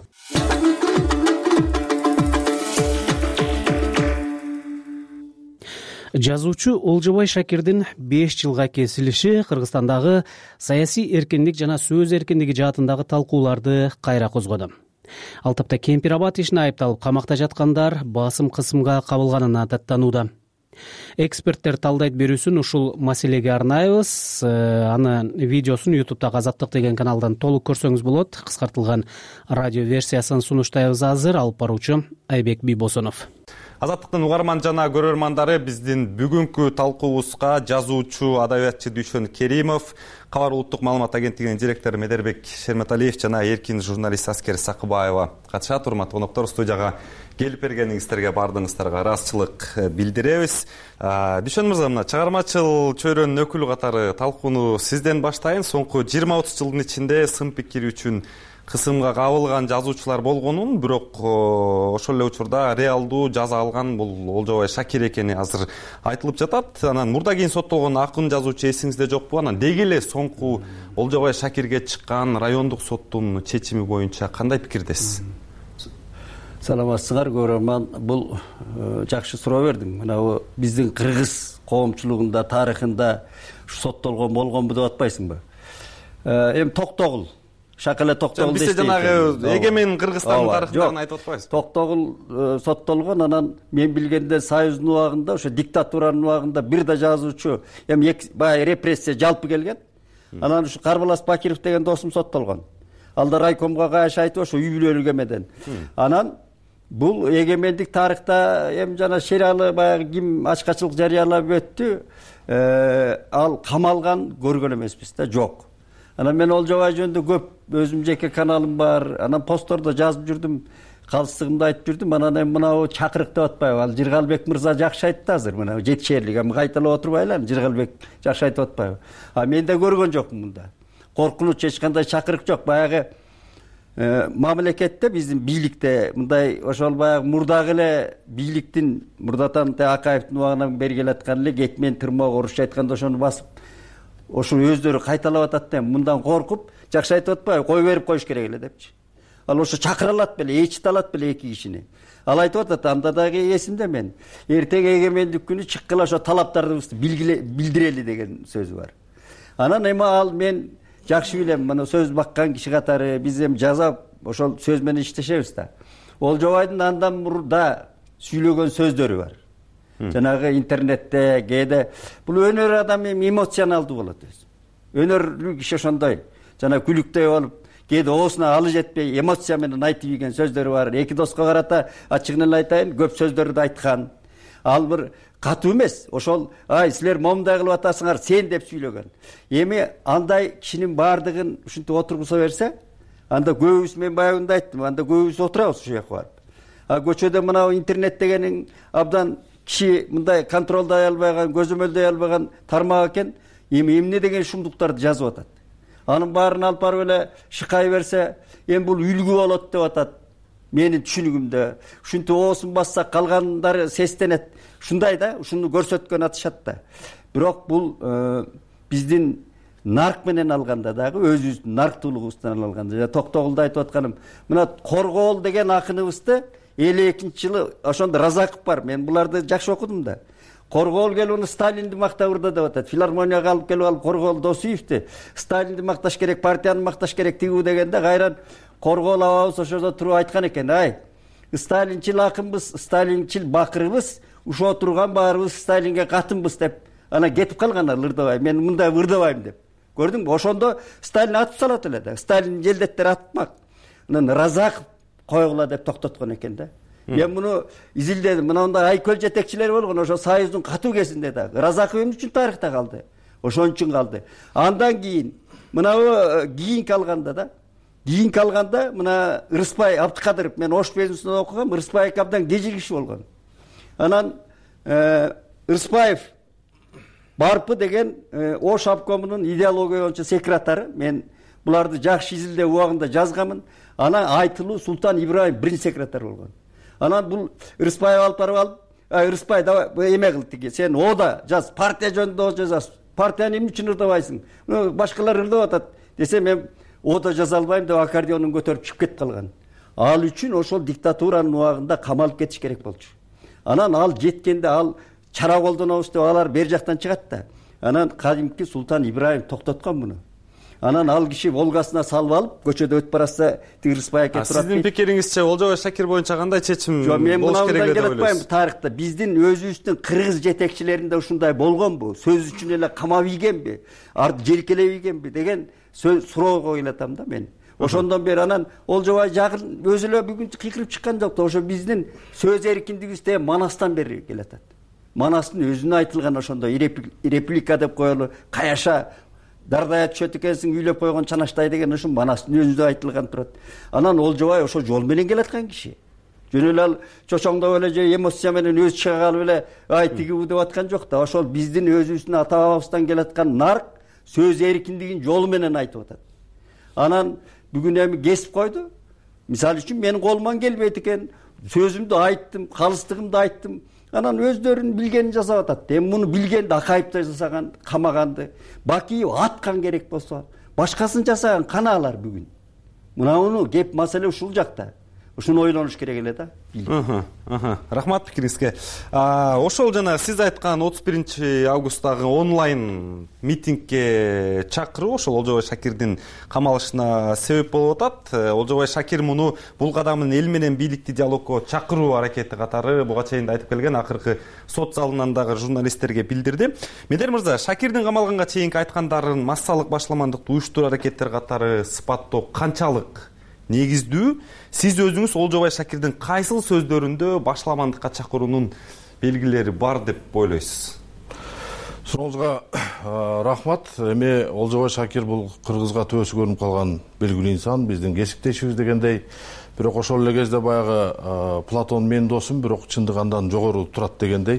Жазуучу Олжобай Шакирдин беш жылга кесилиши Кыргызстандагы саясий эркиндик жана сөз эркиндиги жаатындагы талкууларды кайра козгоду. Ал тапта Кемпир-Абад ишине айыпталып камакта жаткандар басым кысымга кабылганына даттанууда. Эксперттер талдайт берүүсүн ушул маселеге арнайбыз. Анын видеосун ютубтагы Азаттык деген каналдан толук көрсөңүз болот. Кыскартылган радио версиясын сунуштайбыз азыр. Алып баруучу Айбек Бийбосонов. Азаттыктын угарман жана көрөрмандары, биздин бүгүнкү талкуубузга жазуучу, адабиятчы Дүйшөн Керимов, Кабар улуттук маалымат агенттигинин директору Медербек Шерметалиев жана эркин журналист Аскер Сакыбаева катышат. Урматтуу коноктор, студияга келип бергениңиздерге баардыгыңыздарга ыраазычылык билдиребиз. Дүйшөн мырза, мына чыгармачыл чөйрөнүн өкүлү катары талкууну сизден баштайын. Соңку жыйырма отуз жылдын ичинде сын пикир үчүн кысымга кабылган жазуучулар болгонун, бирок ошол эле учурда реалдуу жаза алган бул Олжобай Шакир экени азыр айтылып жатат. Анан мурда кийин соттолгон акын жазуучу эсиңизде жокпу? Анан деги эле соңку Олжобай Шакирге чыккан райондук соттун чечими боюнча кандай пикирдесиз? Саламатсыңар көрөрман, бул жакшы суроо бердиң. Мына биздин кыргыз коомчулугунда, тарыхында соттолгон болгонбу деп атпайсыңбы? Эми Токтогул Шакале Токтогул дейт. Биз жанагы эгемен Кыргызстандын тарыхын айтып атпайсыз. Токтогул соттолгон, анан мен билгенде Союздун убагында, ошо диктатуранын убагында бир да жазуучу, эми баягы репрессия жалпы келген. Анан ушу Карбалас Бакиров деген досум соттолгон. Ал да райкомго кайшы айтып ошо үй бүлөлүк эмеден. Анан бул эгемендик тарыхта эми жана сериалы баягы ким ачкачылык жарыялап өттү, ал камалган көргөн эмеспиз да, жок. Анан мен Олжобай жөнүндө көп өзүм жеке каналым бар. Анан постордо жазып жүрдүм, калыстыгымды айтып жүрдүм. Анан эми мынау чакырык деп атпайбы? Ал Жыргалбек мырза жакшы айтты азыр, мына жетишерлик. Эми кайталап отурбайлы, Жыргалбек жакшы айтып атпайбы? А мен да көргөн жокмун мында. Коркунуч эч кандай чакырык жок. Баягы мамлекетте, биздин бийликте мындай ошол баягы мурдагы эле бийликтин, мурдатан Акаевдин убагынан бери келаткан эле кетмен тырмоо орусча айтканда ошону басып ошо өздөрү кайталап атат да, мындан коркуп жакшы айтып атпайбы, кой берип коюш керек эле депчи. ал ошо чакыра алат беле, ээрчите алат беле эки кишини. Ал айтып атат, анда дагы эсимде мен. Эртең эгемендик күнү чыккыла ошо талаптарыбызды билдирели деген сөзү бар. Анан эми ал мен жакшы билем, мына сөз баккан киши катары биз эми жазап ошол сөз менен иштешебиз да. Олжобайдын андан мурда сүйлөгөн сөздөрү бар. Жанагы интернетте, кээде бул өнөр адам эми эмоционалдуу болот өзү. Өнөрлүү киши ошондой. Жана күлүктөй болуп, кээде оосуна алы жетпей эмоция менен айтып ийген сөздөрү бар. Эки доска карата ачыгын эле айтайын, көп сөздөрдү айткан. Ал бир катуу эмес. Ошол ай силер момундай кылып атасыңар сен деп сүйлөгөн. Эми андай кишинин баардыгын ушинтип отургуза берсе, анда көбүбүз мен баягында айттым, анда көбүбүз отурабыз ушул жака барып. А көчөдө мына интернет дегениң абдан киши мындай контролдой албаган, көзөмөлдөй албаган тармак экен. Эми эмне деген шумдуктарды жазып атат. Анын баарын алып барып эле шыкай берсе, эми бул үлгү болот деп атат. Менин түшүнүгүмдө ушинтип оосун басса калгандары сестенет. Ушундай да, ушуну көрсөткөн атышат да. Бирок бул биздин нарк менен алганда дагы өзүбүздүн нарктуулугубуздан алганда, жана Токтогулда айтып атканым, мына Коргоол деген акыныбызды элүү экинчи жылы ошондо Разаков бар. Мен буларды жакшы окудум да. Коргоол келип уну Сталинди мактап урда деп атат. Филармонияга алып келип алып Коргоол Досуевди Сталинди макташ керек, партияны макташ керек тигүү дегенде кайран Коргоол абабыз ошодо туруп айткан экен. Ай, Сталинчил акынбыз, Сталинчил бакырыбыз, ушо отурган баарыбыз Сталинге катынбыз деп ана кетип калгандар ырдабай. Мен мындай ырдабайм деп. Көрдүңбү? Ошондо Сталин атып салат эле да. Сталин желдеттер атмак. Анан Разаков койгула деп токтоткон экен да. Мен муну изилдедим. Мындай айкөл жетекчилери болгон ошо Союздун катуу кезинде да. Разаков эмне үчүн тарыхта калды? Ошон үчүн калды. Андан кийин мына кийин калганда да. Кийин калганда мына Рыспай Абдыкадыров, мен Ош безинсинде окугам, Рыспай абдан кежир киши болгон. Анан Рыспаев Барпы деген Ош обкомунун идеология боюнча секретары. Мен буларды жакшы изилдеп убагында жазганмын. Анан Айтылуу Султан Ибраев биринчи секретар болгон. Анан бул Рыспаев алып барып алып, ай Рыспай давай эме кыл тиги, сен ода жаз, партия жөнүндө жазасың. Партияны эмне үчүн ырдабайсың? Башкалар ырдап атат десе, мен ода жаза албайм деп аккордеонун көтөрүп чыгып кетип калган. Ал үчүн ошол диктатуранын убагында камалып кетиш керек болчу. Анан ал жеткенде ал чара колдонобуз деп алар бер жактан чыгат да. Анан кадимки Султан Ибраев токтоткон муну. Анан ал киши Волгасына салып алып, көчөдө өтүп баратса Тигирспай эке турат. Сиздин пикириңизче Олжобай Шакир боюнча кандай чечим болуш керек деп ойлойсуз? Тарыхта биздин өзүбүздүн кыргыз жетекчилеринде ушундай болгонбу? Сөз үчүн эле камап ийгенби? Арт желкелеп ийгенби деген суроо коюлатам да мен. Ошондон бери анан Олжобай жакын өзү эле бүгүн кыйкырып чыккан жок да. Ошо биздин сөз эркиндигибизде Манастан бери келатат. Манастын өзүнө айтылган ошондой реплика деп коелу, каяша дардая түшөт экенсиң, үйлөп койгон чанаштай деген ошо Манастын өзүндө айтылган турат. Анан Олжобай ошо жол менен келаткан киши. Жөн эле ал чочоңдоп эле же эмоция менен өзү чыга калып эле ай тигиби деп аткан жок да. Ошол биздин өзүбүздүн ата бабабыздан келаткан нарк сөз эркиндигин жолу менен айтып атат. Анан бүгүн эми кесип койду. Мисалы үчүн менин колуман келбейт экен. Сөзүмдү айттым, калыстыгымды айттым. Анан өздөрүнүн билгенин жасап атат. Эми муну билгенди акайыптай жасаган, камаганды. Бакиев аткан керек болсо, башкасын жасаган кана алар бүгүн. Мына уну кеп маселе ушул жакта. Ушуну ойлонуш керек эле да. Рахмат пикириңизге. Ошол жана сиз айткан отуз биринчи августтагы онлайн митингге чакыруу ошол Олжобай Шакирдин камалышына себеп болуп атат. Олжобай Шакир муну бул кадамын эл менен бийликти диалогго чакыруу аракети катары буга чейин айтып келген, акыркы сот залынан дагы журналисттерге билдирди. Медер мырза, Шакирдин камалганга чейинки айткандарын массалык башламандыкты уюштуруу аракеттер катары сыпаттоо канчалык негиздүү? Сиз өзүңүз Олжобай Шакирдин кайсыл сөздөрүндө башламандыкка чакыруунун белгилери бар деп ойлойсуз? Сурооңузга рахмат. Эми Олжобай Шакир бул кыргызга төбөсү көрүнүп калган белгилүү инсан, биздин кесиптешибиз дегендей. Бирок ошол эле кезде баягы Платон менин досум, бирок чындык андан жогору турат дегендей.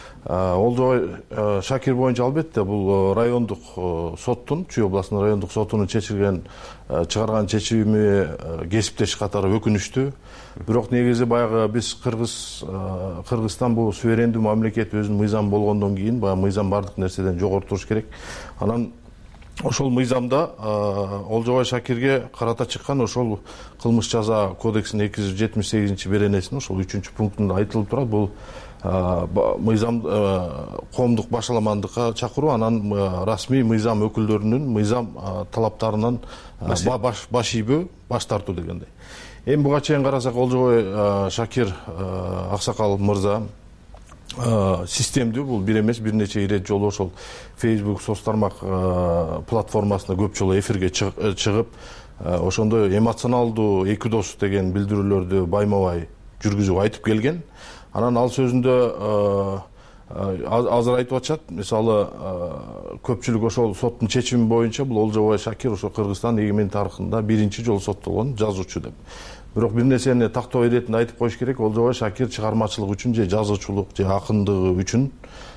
Олжобай Шакир боюнча албетте бул райондук соттун, Чүй областынын райондук сотунун чечилген чыгарган чечими кесиптеш катары өкүнүчтүү. Бирок негизи баягы биз Кыргыз Кыргызстан бул суверендүү мамлекет, өзүнүн мыйзамы болгондон кийин баягы мыйзам бардык нерседен жогору туруш керек. Анан ошол мыйзамда Олжобай Шакирге карата чыккан ошол кылмыш жаза кодексинин эки жүз жетимиш сегизинчи беренесинин ошол үчүнчү пунктунда айтылып турат. Бул мыйзам коомдук башаламандыкка чакыруу, анан расмий мыйзам өкүлдөрүнүн мыйзам талаптарынан баш ийбөө, баш тартуу дегендей. Эми буга чейин карасак, Олжобай Шакир аксакал мырза системдүү, бул бир эмес бир нече ирет жолу ошол Facebook соц тармак платформасына көп жолу эфирге чыгып, ошондой эмоционалдуу эки дос деген билдирүүлөрдү байма-бай жүргүзүп айтып келген. Анан ал сөзүндө азыр айтып атышат, мисалы көпчүлүк ошол соттун чечими боюнча бул Олжобай Шакир ошо Кыргызстан эгемен тарыхында биринчи жолу соттолгон жазуучу деп. Бирок бир нерсени тактоо иретинде айтып коюш керек. Олжобай Шакир чыгармачылык үчүн же жазуучулук же акындыгы үчүн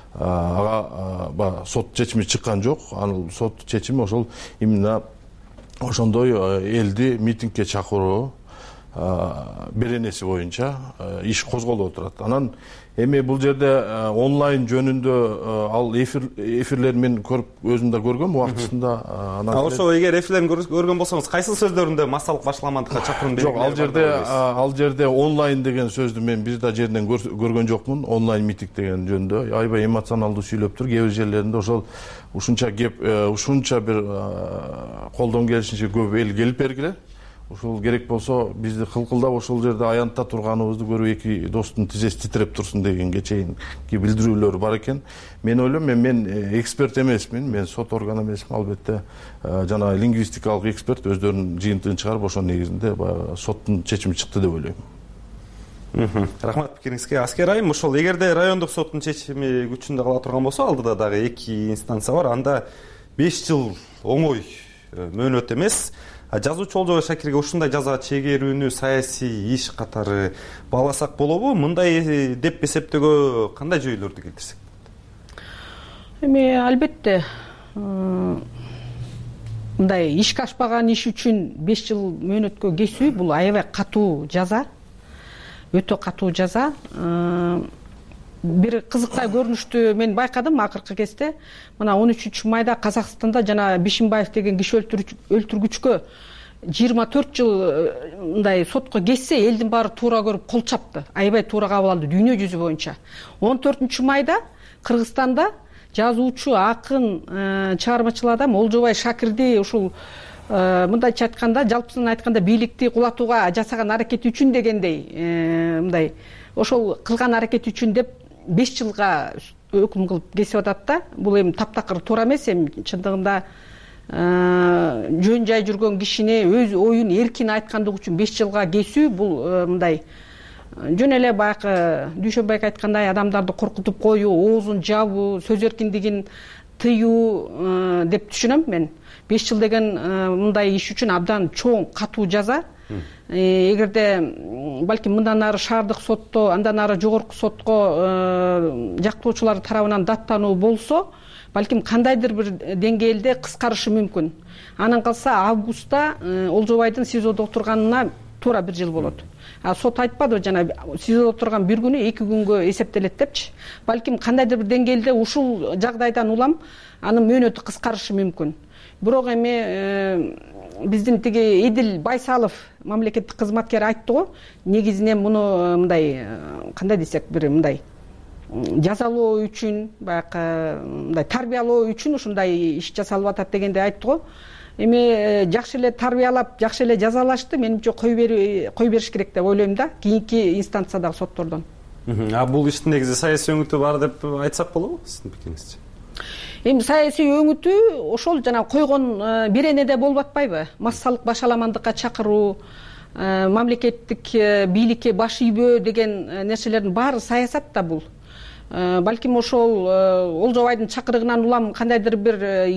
ага сот чечими чыккан жок. Анын сот чечими ошол именно ошондой элди митингге чакыруу беренеси боюнча иш козголуп турат. Анан эми бул жерде онлайн жөнүндө ал эфир эфирлери мен көрүп өзүм да көргөм убактысында. Ошо эгер эфирлерин көргөн болсоңуз, кайсы сөздөрүндө массалык башаламандыкка чакырым берген? Жок, ал жерде ал жерде онлайн деген сөздү мен бир да жерден көргөн жокмун. Онлайн митинг деген жөнүндө аябай эмоционалдуу сүйлөп тур. Кээ бир жерлеринде ошол ушунча кеп, ушунча бир колдон келишинче көп эл келип бергиле. Ошол керек болсо бизди кылкылдап ошол жерде аянтта турганыбызды көрүп эки достун тизеси титиреп турсун дегенге чейинки билдирүүлөр бар экен. Мен ойлойм, мен мен эксперт эмесмин, мен сот органы эмесмин. Албетте жана лингвистикалык эксперт өздөрүнүн жыйынтыгын чыгарып ошонун негизинде баягы соттун чечими чыкты деп ойлойм. Рахмат пикириңизге. Аскер айым, ошол эгерде райондук соттун чечими күчүндө кала турган болсо, алдыда дагы эки инстанция бар. Анда беш жыл оңой мөөнөт эмес. Жазуучу Олжобай Шакирге ушундай жаза чегерүүнү саясий иш катары бааласак болобу? Мындай деп эсептөөгө кандай жүйөлөрдү келтирсек? Эми албетте мындай ишке ашпаган иш үчүн беш жыл мөөнөткө кесүү бул аябай катуу жаза. Өтө катуу жаза. Бир кызыктай көрүнүштү мен байкадым акыркы кезде. Мына он үчүнчү майда Казакстанда жана Бишимбаев деген киши өлтүргүчкө жыйырма төрт жыл мындай сотко кессе, элдин баары туура көрүп кол чапты. Аябай туура кабыл алды дүйнө жүзү боюнча. он төртүнчү майда Кыргызстанда жазуучу, акын, чыгармачыл адам Олжобай Шакирди ушул мындайча айтканда, жалпысын айтканда бийликти кулатууга жасаган аракети үчүн дегендей, мындай ошол кылган аракети үчүн деп беш жылга өкүм кылып кесип атат да. Бул эми таптакыр туура эмес. Эми чындыгында жөн жай жүргөн кишини өз оюн эркин айткандыгы үчүн беш жылга кесүү бул мындай жөн эле баягы Дүйшөнбек айткандай адамдарды коркутуп коюу, оозун жабуу, сөз эркиндигин тыюу деп түшүнөм мен. беш жыл деген мындай иш үчүн абдан чоң катуу жаза. Эгерде балким мындан ары шаардык сотто, андан ары жогорку сотко жактоочулар тарабынан даттануу болсо, балким кандайдыр бир деңгээлде кыскарышы мүмкүн. Анан калса августта Олжобайдын СИЗОдо отурганына туура бир жыл болот. А сот айтпады жана СИЗОдо отурган бир күнү эки күнгө эсептелет депчи. Балким кандайдыр бир деңгээлде ушул жагдайдан улам анын мөөнөтү кыскарышы мүмкүн. Бирок эми биздин тиги Эдил Байсалов мамлекеттик кызматкер айтты го, негизинен муну мындай кандай десек бир мындай жазалоо үчүн, баягы мындай тарбиялоо үчүн ушундай иш жасалып атат дегенде айтты го. Эми жакшы эле тарбиялап, жакшы эле жазалашты, менимче кой бериш керек деп ойлойм да, кийинки инстанциядагы соттордон. А бул иштин негизи саясий өңүтү бар деп айтсак болобу сиздин пикириңизче? Эми саясий өңүтү ошол жана койгон беренеде болуп атпайбы? Массалык башаламандыкка чакыруу, мамлекеттик бийликке баш ийбөө деген нерселердин баары саясат да бул. Балким ошол Олжобайдын чакырыгынан улам кандайдыр бир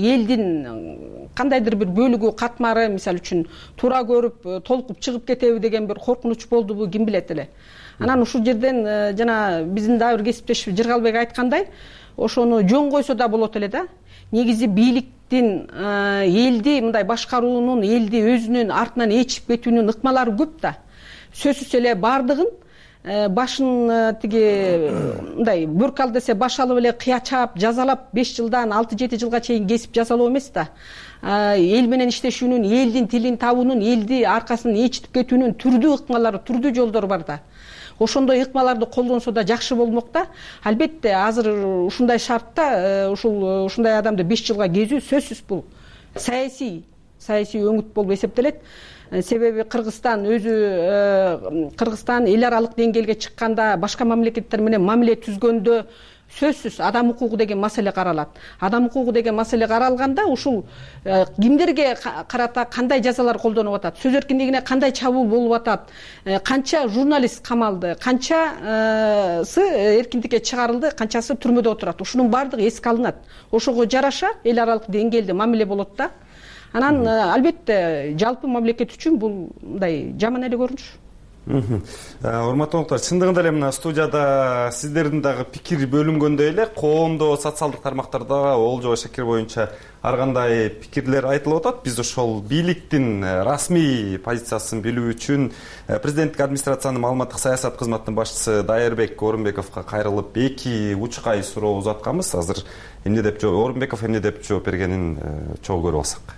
элдин кандайдыр бир бөлүгү катмары, мисалы үчүн туура көрүп, толкуп чыгып кетеби деген бир коркунуч болдубу, ким билет эле. Анан ушул жерден жана биздин дагы бир кесиптеш Жыргалбек айткандай, ошону жөн койсо да болот эле да. Негизи бийликтин элди мындай башкаруунун, элди өзүнүн артынан ээрчип кетүүнүн ыкмалары көп да. Сөзсүз эле бардыгын башын тиги мындай бөрк ал десе баш алып эле кыячап жазалап беш жылдан алты жети жылга чейин кесип жазалоо эмес да. Эл менен иштешүүнүн, элдин тилин табуунун, элди аркасынан ээрчитип кетүүнүн түрдүү ыкмалары, түрдүү жолдору бар да. Ошондой ыкмаларды колдонсо да жакшы болмок да. Албетте азыр ушундай шартта ушул ушундай адамды беш жылга кезүү сөзсүз бул саясий саясий өңүт болуп эсептелет. Себеби Кыргызстан өзү Кыргызстан эл аралык деңгээлге чыкканда, башка мамлекеттер менен мамиле түзгөндө сөзсүз адам укугу деген маселе каралат. Адам укугу деген маселе каралганда ушул кимдерге карата кандай жазалар колдонуп атат, сөз эркиндигине кандай чабуул болуп атат, канча журналист камалды, канчасы эркиндикке чыгарылды, канчасы түрмөдө отурат. Ушунун баардыгы эске алынат. Ошого жараша эл аралык деңгээлде мамиле болот да. Анан албетте жалпы мамлекет үчүн бул мындай жаман эле көрүнүш. Урматтуу конуктар, чындыгында эле мына студияда сиздердин дагы пикир бөлүнгөндөй эле коомдо, социалдык тармактарда Олжобай Шакир боюнча ар кандай пикирлер айтылып атат. Биз ошол бийликтин расмий позициясын билүү үчүн президенттик администрациянын маалыматтык саясат кызматынын башчысы Дайырбек Орунбековго кайрылып эки учкай суроо узатканбыз. Азыр эмне деп Орунбеков эмне деп жооп бергенин чогуу көрүп алсак.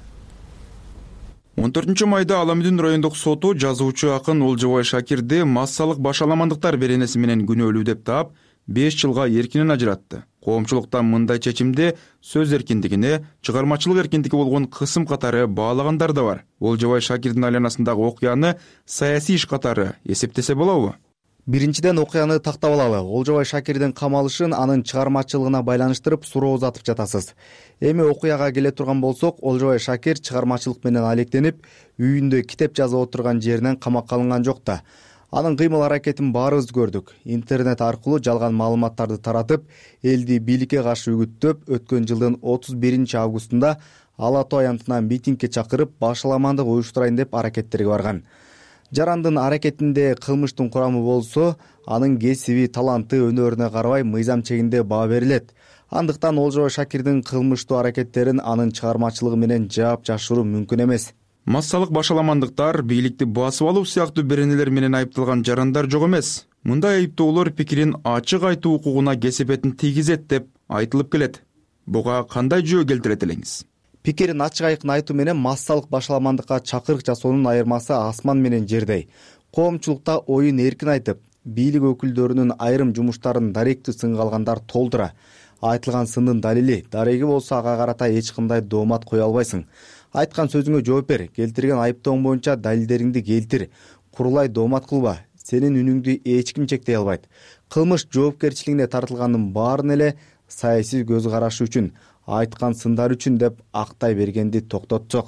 он төртүнчү майда Ала Мүдүн райондук соту жазуучу акын Олжобай Шакирди массалык башаламандыктар беренеси менен күнөөлүү деп таап, беш жылга эркинен ажыратты. Коомчулуктан мындай чечимди сөз эркиндигине, чыгармачылык эркиндиги болгон кысым катары баалагандар да бар. Олжобай Шакирдин айланасындагы окуяны саясий иш катары эсептесе болобу? Биринчиден окуяны тактап алалы. Олжобай Шакирдин камалышын анын чыгармачылыгына байланыштырып суроо узатып жатасыз. Эми окуяга келе турган болсок, Олжобай Шакир чыгармачылык менен алектенип, үйүндө китеп жазып отурган жеринен камакка алынган жок да. Анын кыймыл аракетин баарыбыз көрдүк. Интернет аркылуу жалган маалыматтарды таратып, элди бийликке каршы үгүттөп, өткөн жылдын отуз биринчи августунда Ала Тоо аянтынан митингге чакырып, башаламандык уюштурайын деп аракеттерге барган. Жарандын аракетинде кылмыштын курамы болсо, анын кесиби, таланты, өнөрүнө карабай мыйзам чегинде баа берилет. Андыктан Олжобай Шакирдин кылмыштуу аракеттерин анын чыгармачылыгы менен жаап жашыруу мүмкүн эмес. Массалык башаламандыктар, бийликти басып алуу сыяктуу беренелер менен айыпталган жарандар жок эмес. Мындай айыптоолор пикирин ачык айтуу укугуна кесепетин тийгизет деп айтылып келет. Буга кандай жөө келтирет элеңиз? Пикирин ачык айкын айтуу менен массалык башаламандыкка чакырык жасоонун айырмасы асман менен жердей. Коомчулукта оюн эркин айтып, бийлик өкүлдөрүнүн айрым жумуштарын даректүү сынга алгандар толтура. Айтылган сындын далили, дареги болсо ага карата эч кандай доомат кое албайсың. Айткан сөзүңө жооп бер, келтирген айыптооң боюнча далилдериңди келтир. Курулай доомат кылба. Сенин үнүңдү эч ким чектей албайт. Кылмыш жоопкерчилигине тартылгандын баарын эле саясий көз карашы үчүн, айткан сындар үчүн деп актай бергенди токтотсок.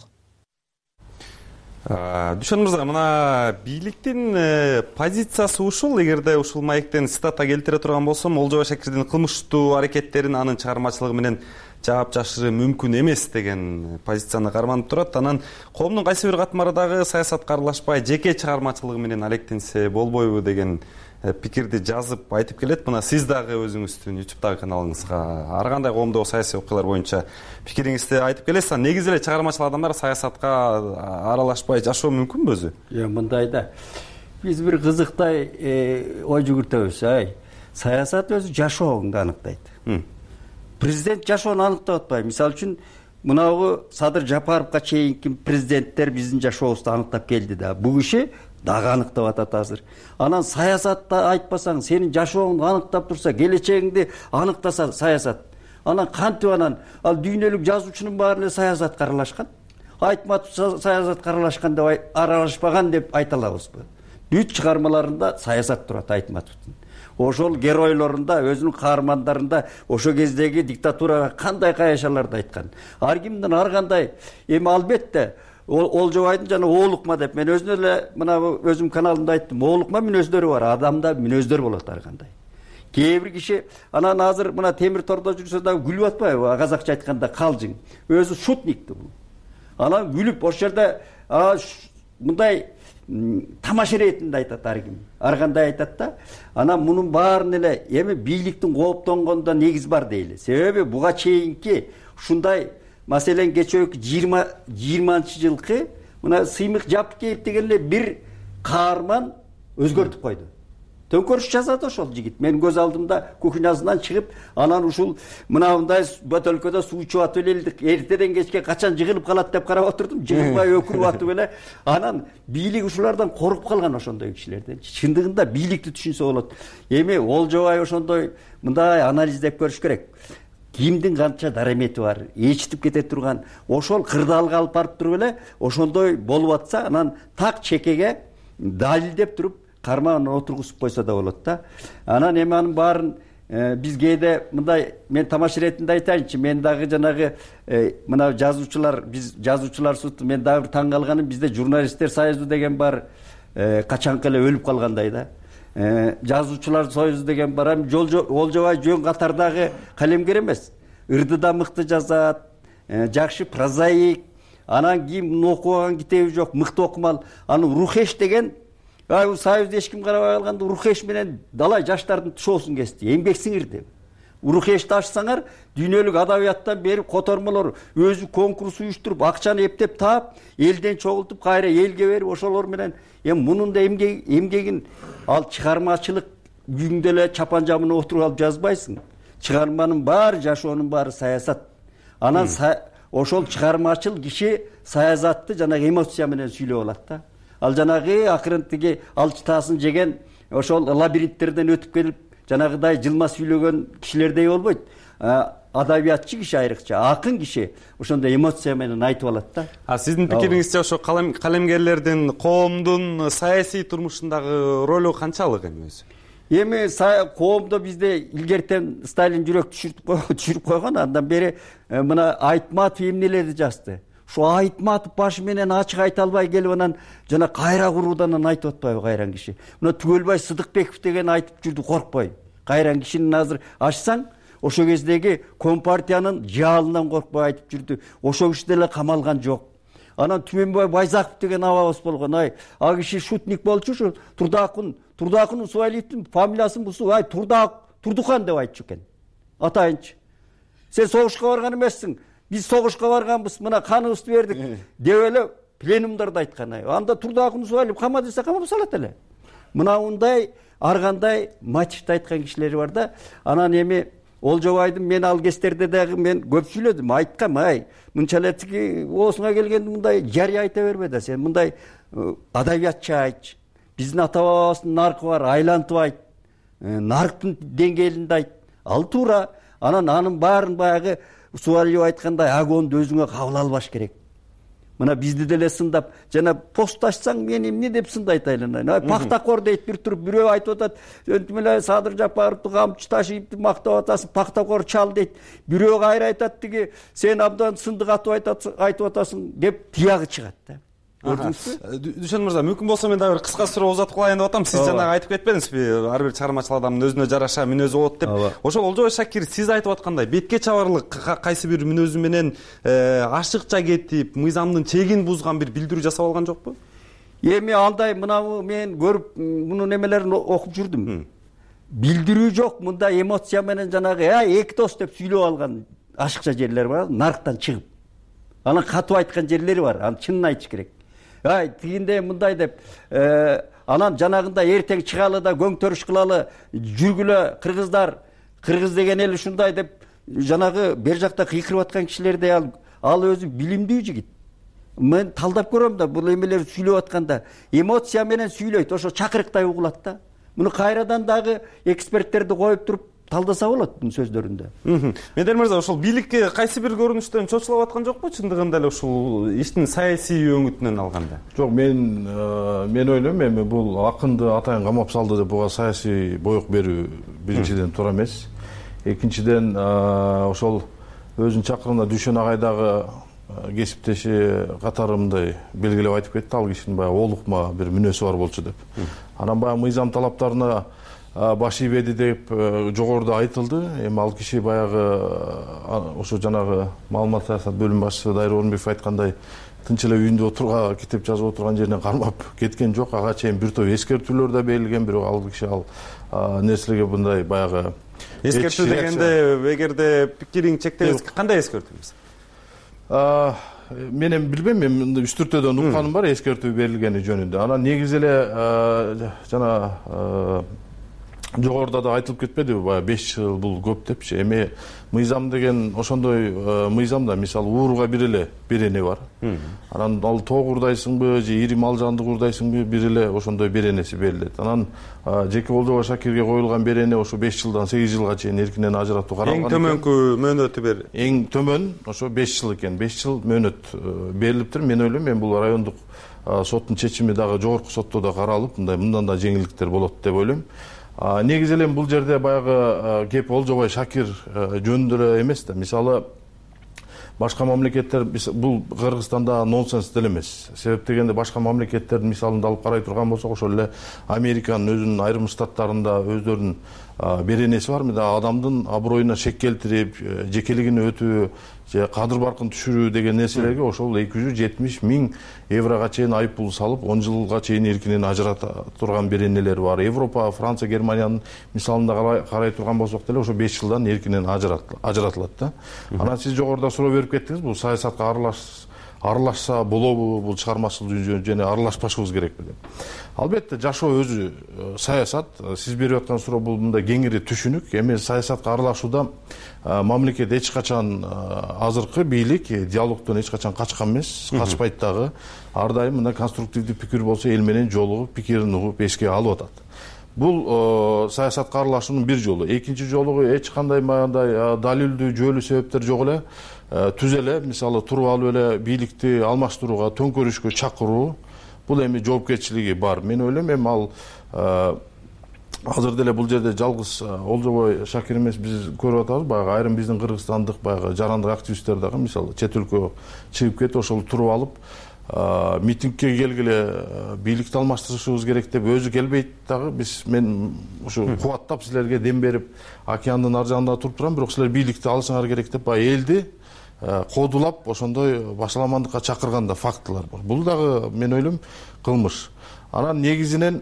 Дүшөн мырза, мына бийликтин позициясы ушул. Эгерде ушул маектен цитата келтире турган болсом, Олжобай Шакирдин кылмыштуу аракеттерин анын чыгармачылыгы менен жаап жашыруу мүмкүн эмес деген позицияны карманып турат. Анан коомдун кайсы бир катмары дагы саясатка аралашпай жеке чыгармачылыгы менен алектенсе болбойбу деген пикирди жазып айтып келет. Мына сиз дагы өзүңүздүн ютубтагы каналыңызга ар кандай коомдогу саясий окуялар боюнча пикириңизди айтып келесиз. Негизи эле чыгармачыл адамдар саясатка аралашпай жашоо мүмкүнбү өзү? Э, мындай да. Биз бир кызыктай ой жүгүртөбүз. Ай, саясат өзү жашооңду аныктайт. Президент жашоону аныктап атпайбы? Мисалы үчүн, мынагы Садыр Жапаровго чейинки президенттер биздин жашообузду аныктап келди да. Бул киши дагы аныктап атат азыр. Анан саясатта айтпасаң, сенин жашооңду аныктап турса, келечегиңди аныктаса саясат. Анан кантип анан ал дүйнөлүк жазуучунун баары саясатка аралашкан? Айтматов саясатка аралашкан деп аралашпаган деп айта алабызбы? Бүт чыгармаларында саясат турат Айтматовдун. Ошол геройлорунда, өзүнүн каармандарында ошо кездеги диктатурага кандай каяшаларды айткан. Ар кимдин ар кандай, эми албетте Олжобайдын жана оолукма деп мен өзүм эле мына өзүм каналымда айттым. Оолукма мүнөздөрү бар, адамда мүнөздөр болот ар кандай. Кээ бир киши анан азыр мына темир тордо жүрсө дагы күлүп атпайбы? Казакча айтканда калжың. Өзү шутникти бул. Анан күлүп ошол жерде мындай тамаша иретинде айтат ар ким. Ар кандай айтат да. Анан мунун баарын эле эми бийликтин кооптонгонунда негиз бар дейли. Себеби буга чейинки ушундай маселен кечээки жыйырманчы жылкы мына Сыймык Жапкеев деген эле бир каарман өзгөртүп койду. Төңкөрүш жасады ошол жигит. Мен көз алдымда кухнясынан чыгып, анан ушул мынандай бөтөлкөдө суу ичип атып элдик. Эртеден кечке качан жыгылып калат деп карап отурдум. Жыгылбай өкүрүп атып эле. Анан бийлик ушулардан коруп калган ошондой кишилерден. Чындыгында бийликти түшүнсө болот. Эми Олжобай ошондой мындай анализдеп көрүш керек. Кимдин канча дарамети бар, ичитип кете турган, ошол кырдаалга алып барып туруп эле ошондой болуп атса, анан так чекеге далилдеп туруп кармагына отургузуп койсо да болот да. Анан эми анын баарын биз кээде мындай, мен тамаш иретинде айтайынчы, мен дагы жанагы мына жазуучулар, биз жазуучулар суту, мен дагы бир таң калганым, бизде журналисттер союзу деген бар, качанкы эле өлүп калгандай да. Жазуучулар союзу деген бар. Олжобай жөн катардагы калемгер эмес. Ырдыда мыкты жазат, жакшы прозаик, анан кийин окубаган китеби жок, мыкты окумал. Анын Рухеш деген, ай союзду эч ким карабай калганда Рухеш менен далай жаштардын тушоосун кести, эмгек сиңирди. Рухешти ачсаңар, дүйнөлүк адабияттан берип котормолор, өзү конкурс уюштуруп, акчаны эптеп таап, элден чогултуп, кайра элге берип, ошолор менен эми мунун да эмгегин ал чыгармачылык үйүңдө эле чапан жамына отуруп алып жазбайсың. Чыгарманын баары, жашоонун баары саясат. Анан ошол чыгармачыл киши саясатты жанагы эмоция менен сүйлөп алат да. Ал жанагы акырынтиги алчытаасын жеген, ошол лабиринттерден өтүп келип, жанагыдай жылма сүйлөгөн кишилердей болбойт. Адабиятчы киши айрыкча, акын киши ошондой эмоция менен айтып алат да. А сиздин пикириңизче ошо калемгерлердин коомдун саясий турмушундагы ролу канчалык эми өзү? Эми коомдо бизде илгертен Сталин жүрөк түшүрүп койгон, андан бери мына Айтматов эмнелерди жазды. Шу Айтматов башы менен ачык айта албай келип, анан жана кайра куруудан айтып атпайбы кайран киши. Мына Түгөлбай Сыдыкбеков деген айтып жүрдү, коркпой. Кайран кишинин азыр ачсаң, ошо кездеги Компартиянын жаалынан коркпой айтып жүрдү. Ошо киши деле камалган жок. Анан Түмөнбай Байзаков деген абабыз болгон. Ай, а киши шутник болчу, ушу Турдакун, Турдакун Усуалиевдин фамилиясын бусу, ай Турдак, Турдухан деп айтчу экен. Атайынчы. Сен согушка барган эмессиң. Биз согушка барганбыз, мына каныбызды бердик деп эле пленумдарда айткан. Анда Турдакун Усуалиев кама десе камап салат эле. Мына ундай ар кандай мотивди айткан кишилери бар да. Анан эми Олжобайдын мен ал кездерде дагы мен көп сүйлөдүм, айткам, ай, мынчалетиги оосуңа келгенде мындай жарый айта бербе да, сен мындай адабиятчы айтчы. Биздин ата бабабыздын наркы бар, айлантып айт. Нарктын деңгээлинде айт. Ал туура. Анан анын баарын баягы Усуалиев айткандай агонду өзүңө кабыл албаш керек. Мына бизди деле сындап, жана пост ачсаң мен эмне деп сындайт айланайын. Ай пактакор дейт, бир туруп бирөө айтып атат, өнтүп эле Садыр Жапаровду камчы ташыйып мактап атасың, пактакор чал дейт. Бирөө кайра айтат, тиги сен абдан сындык айтып атасың деп тиягы чыгат да. Дүшөн мырза, мүмкүн болсо мен дагы бир кыска суроо узатып кылайын деп атам. Сиз жанагы айтып кетпедиңизби, ар бир чыгармачыл адамдын өзүнө жараша мүнөзү болот деп. Ошол Олжобай Шакир сиз айтып аткандай бетке чабарлык кайсы бир мүнөзү менен ашыкча кетип, мыйзамдын чегин бузган бир билдирүү жасап алган жокпу? Эми андай мына мен көрүп мунун эмелерин окуп жүрдүм. Билдирүү жок, мында эмоция менен жанагы эки дос деп сүйлөп алган ашыкча жерлер бар, нарктан чыгып. Анан катуу айткан жерлери бар, аны чынын айтыш керек. Ай, тигинде мындай деп, анан жанагында эртең чыгалы да көңтөрүш кылалы, жүргүлө кыргыздар, кыргыз деген эл ушундай деп жанагы бер жакта кыйкырып аткан кишилердей ал, ал өзү билимдүү жигит. Мен талдап көрөм да, бул эмелер сүйлөп атканда эмоция менен сүйлөйт, ошо чакырыктай угулат да. Муну кайрадан дагы эксперттерди коюп туруп талдаса болот бунун сөздөрүндө. Медер мырза, ошол бийликке кайсы бир көрүнүштөн чочулап аткан жокпу? Чындыгында эле ушул иштин саясий өңүтүнөн алганда. Жок, мен мен ойлойм, эми бул акынды атайын камап салды деп буга саясий боек берүү биринчиден туура эмес. Экинчиден ошол өзүнүн чакырымында Дүшөн агай дагы кесиптеши катарымдай белгилеп айтып кетти, ал кишинин баягы олукма бир мүнөзү бар болчу деп. Анан баягы мыйзам талаптарына баш ийбеди деп жогоруда айтылды. Эми ал киши баягы ошо жанагы маалымат саясат бөлүм башчысы Дайыр Орунбеков айткандай тынч эле үйүндө отурга китеп жазып отурган жеринен кармап кеткен жок. Ага чейин бир топ эскертүүлөр да берилген, бирок ал киши ал нерселерге мындай баягы эскертүү дегенде, эгерде пикириң чектебиз, кандай эскертүүбүз? Мен эми билбейм, мен үстүртөдөн укканым бар эскертүү берилгени жөнүндө. Анан негизи эле жана жогоруда да айтылып кетпедиби баягы беш жыл бул көп депчи. Эми мыйзам деген ошондой мыйзамда мисалы ууруга бир эле берене бар. Анан ал тоог урдайсыңбы же ири мал жанды урдайсыңбы бир эле ошондой беренеси берилет. Анан жеке Олжобай Шакирге коюлган берене ошо беш жылдан сегиз жылга чейин эркинен ажыратуу каралган. Эң төмөнкү мөөнөтү бер. Эң төмөн ошо беш жыл экен. беш жыл мөөнөт берилиптир. Мен ойлойм, мен бул райондук соттун чечими дагы жогорку сотто да каралып, мындай мындан да жеңилдиктер болот деп ойлойм. Негизи эле бул жерде баягы кеп Олжобай Шакир жөнүндө эле эмес да. Мисалы башка мамлекеттер бул Кыргызстанда нонсенс деле эмес. Себеп дегенде башка мамлекеттердин мисалын алып карай турган болсок, ошол эле Американын өзүнүн айрым штаттарында өздөрүнүн беренеси бар. Мында адамдын аброюна шек келтирип, жекелигин өтүү же кадыр баркын түшүрүү деген нерселерге ошол эки жүз жетимиш миң еврога чейин айып пул салып, он жылга чейин эркинен ажырата турган беренелер бар. Европа, Франция, Германиянын мисалында карай турган болсок деле ошо беш жылдан эркинен ажыратылат да. Анан сиз жогоруда суроо берип кеттиңиз, бул саясатка аралашса болобу, бул чыгармачылык жөнүндө жана аралашпашыбыз керекпи деп. Албетте жашоо өзү саясат. Сиз берип аткан суроо бул мындай кеңири түшүнүк. Эми саясатка аралашууда мамлекет эч качан азыркы бийлик диалогдон эч качан качкан эмес, качпайт дагы. Ар дайым мындай конструктивдүү пикир болсо эл менен жолугуп, пикирин угуп, эске алып атат. Бул саясатка аралашуунун бир жолу. Экинчи жолу эч кандай мындай далилдүү, жөлүү себептер жок эле. Түз эле, мисалы туруп алып эле бийликти алмаштырууга, төңкөрүшкө чакыруу, бул эми жоопкерчилиги бар. Мен ойлойм, эми ал азыр деле бул жерде жалгыз Олжобай Шакир эмес, биз көрүп атабыз, баягы айрым биздин кыргызстандык баягы жарандык активисттер дагы мисалы чет өлкөгө чыгып кетип, ошол туруп алып митингге келгиле бийликти алмаштырышыбыз керек деп өзү келбейт дагы. Биз мен ушу кубаттап силерге дем берип океандын ар жагында туруп турам, бирок силер бийликти алышыңар керек деп баягы элди кодулап ошондой башаламандыкка чакырган да фактылар бар. Бул дагы мен ойлойм кылмыш. Анан негизинен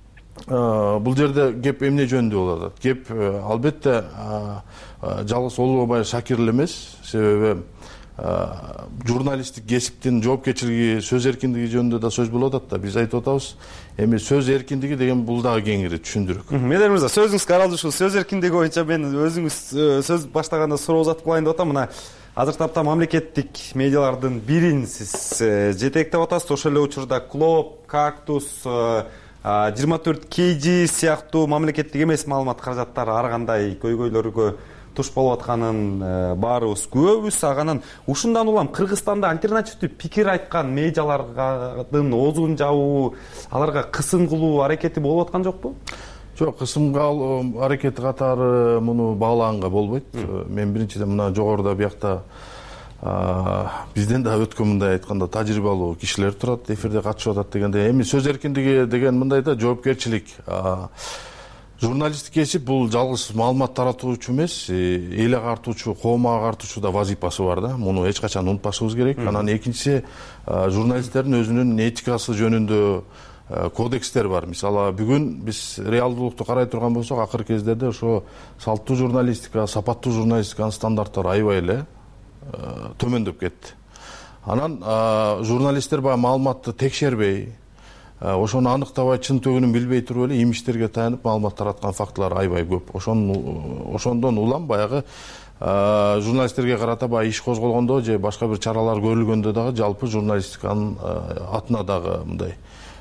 бул жерде кеп эмне жөнүндө болуп атат? Кеп албетте жалгыз Олжобай Шакир эле эмес, себеби журналисттик кесиптин жоопкерчилиги, сөз эркиндиги жөнүндө да сөз болуп атат да. Биз айтып атабыз, эми сөз эркиндиги деген бул дагы кеңири түшүндүрүк. Медер мырза, сөзүңүзгө аралашып ушул сөз эркиндиги боюнча мен өзүңүз сөз баштаганда суроо узатып калайын деп атам. Мына азыркы тапта мамлекеттик медиалардын бирин сиз жетектеп атасыз. Ошол эле учурда Клоп, Кактус, жыйырма төрт кей жи сыяктуу мамлекеттик эмес маалымат каражаттары ар кандай көйгөйлөргө туш болуп атканын баарыбыз күбөбүз. Анан ушундан улам Кыргызстанда альтернативдүү пикир айткан медиалардын оозун жабуу, аларга кысым кылуу аракети болуп аткан жокпу? Жок, кысымга алуу аракети катары муну баалаганга болбойт. Мен биринчиден мына жогоруда биякта бизден да өткөн мындай айтканда тажрыйбалуу кишилер турат, эфирде катышып атат дегенде. Эми сөз эркиндиги деген мындай да жоопкерчилик. Журналисттик кесип бул жалгыз маалымат таратуучу эмес, эл агартуучу, коом агартуучу да вазифасы бар да. Муну эч качан унутпашыбыз керек. Анан экинчиси, журналисттердин өзүнүн этикасы жөнүндө кодекстер бар. Мисалы бүгүн биз реалдуулукту карай турган болсок, акыркы кездерде ошо салттуу журналистика, сапаттуу журналистиканын стандарттары аябай эле төмөндөп кетти. Анан журналисттер баягы маалыматты текшербей, ошону аныктабай, чын төгүнүн билбей туруп эле имичтерге таянып маалымат тараткан фактылар аябай көп. Ошондон улам баягы журналисттерге карата баягы иш козголгондо же башка бир чаралар көрүлгөндө дагы жалпы журналистиканын атына дагы мындай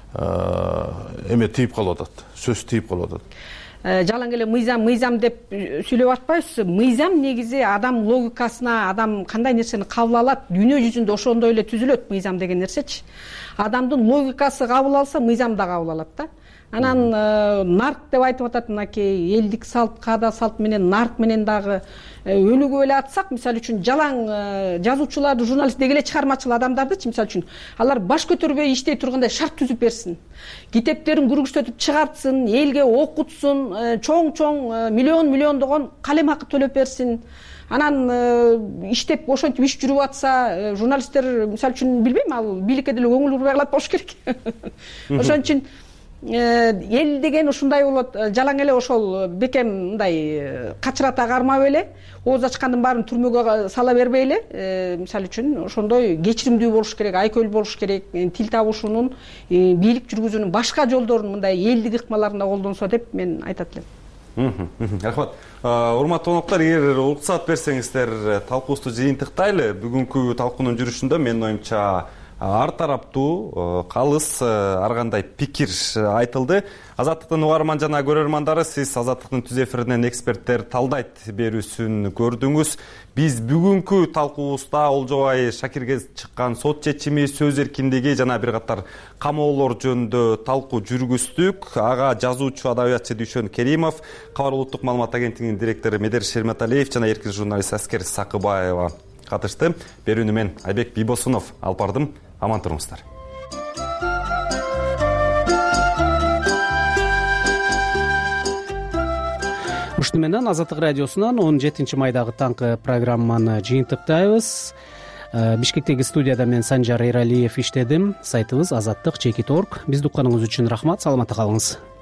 эме тийип калып атат, сөз тийип калып атат. Жалаң эле мыйзам, мыйзам деп сүйлөп атпайбызбы? Мыйзам негизи адам логикасына, адам кандай нерсени кабыл алат, дүйнө жүзүндө ошондой эле түзүлөт мыйзам деген нерсечи. Адамдын логикасы кабыл алса, мыйзам да кабыл алат да. Анан нарк деп айтып атат, мынакей элдик салт, каада салт менен нарк менен дагы өлүгүп эле атсак, мисалы үчүн жалаң жазуучуларды, журналист деги эле чыгармачыл адамдардычы, мисалы үчүн алар баш көтөрбөй иштей тургандай шарт түзүп берсин. Китептерин күргүчтөтүп чыгартсын, элге окутсун, чоң-чоң миллион миллиондогон калем акы төлөп берсин. Анан иштеп ошентип иш жүрүп атса, журналисттер мисалы үчүн билбейм, ал бийликке деле көңүл бурбай калат болуш керек. Ошон үчүн эл деген ушундай болот. Жалаң эле ошол бекем мындай качырата кармап эле, ооз ачкандын баарын түрмөгө сала бербей эле, мисалы үчүн ошондой кечиримдүү болуш керек, айкөл болуш керек, тил табышуунун, бийлик жүргүзүүнүн башка жолдорун мындай элдик ыкмаларында колдонсо деп мен айтат элем. рахмат. Урматтуу коноктор, эгер уруксат берсеңиздер, талкуубузду жыйынтыктайлы. Бүгүнкү талкуунун жүрүшүндө менин оюмча ар тараптуу калыс ар кандай пикир айтылды. Азаттыктын угарман жана көрөрмандары, сиз Азаттыктын түз эфиринен эксперттер талдайт берүүсүн көрдүңүз. Биз бүгүнкү талкуубузда Олжобай Шакирге чыккан сот чечими, сөз эркиндиги жана бир катар камоолор жөнүндө талкуу жүргүздүк. Ага жазуучу адабиятчы Дүйшөн Керимов, Кабар улуттук маалымат агенттигинин директору Медер Шерметалиев жана эркин журналист Аскер Сакыбаева катышты. Берүүнү мен Айбек Бийбосунов алып бардым. Аман туруңуздар. Ушуну менен Азаттык радиосунан он жетинчи майдагы таңкы программаны жыйынтыктайбыз. Бишкектеги студияда мен Санжар Эралиев иштедим. Сайтыбыз азаттык чекит точка орг. Бизди укканыңыз үчүн рахмат. Саламатта калыңыз.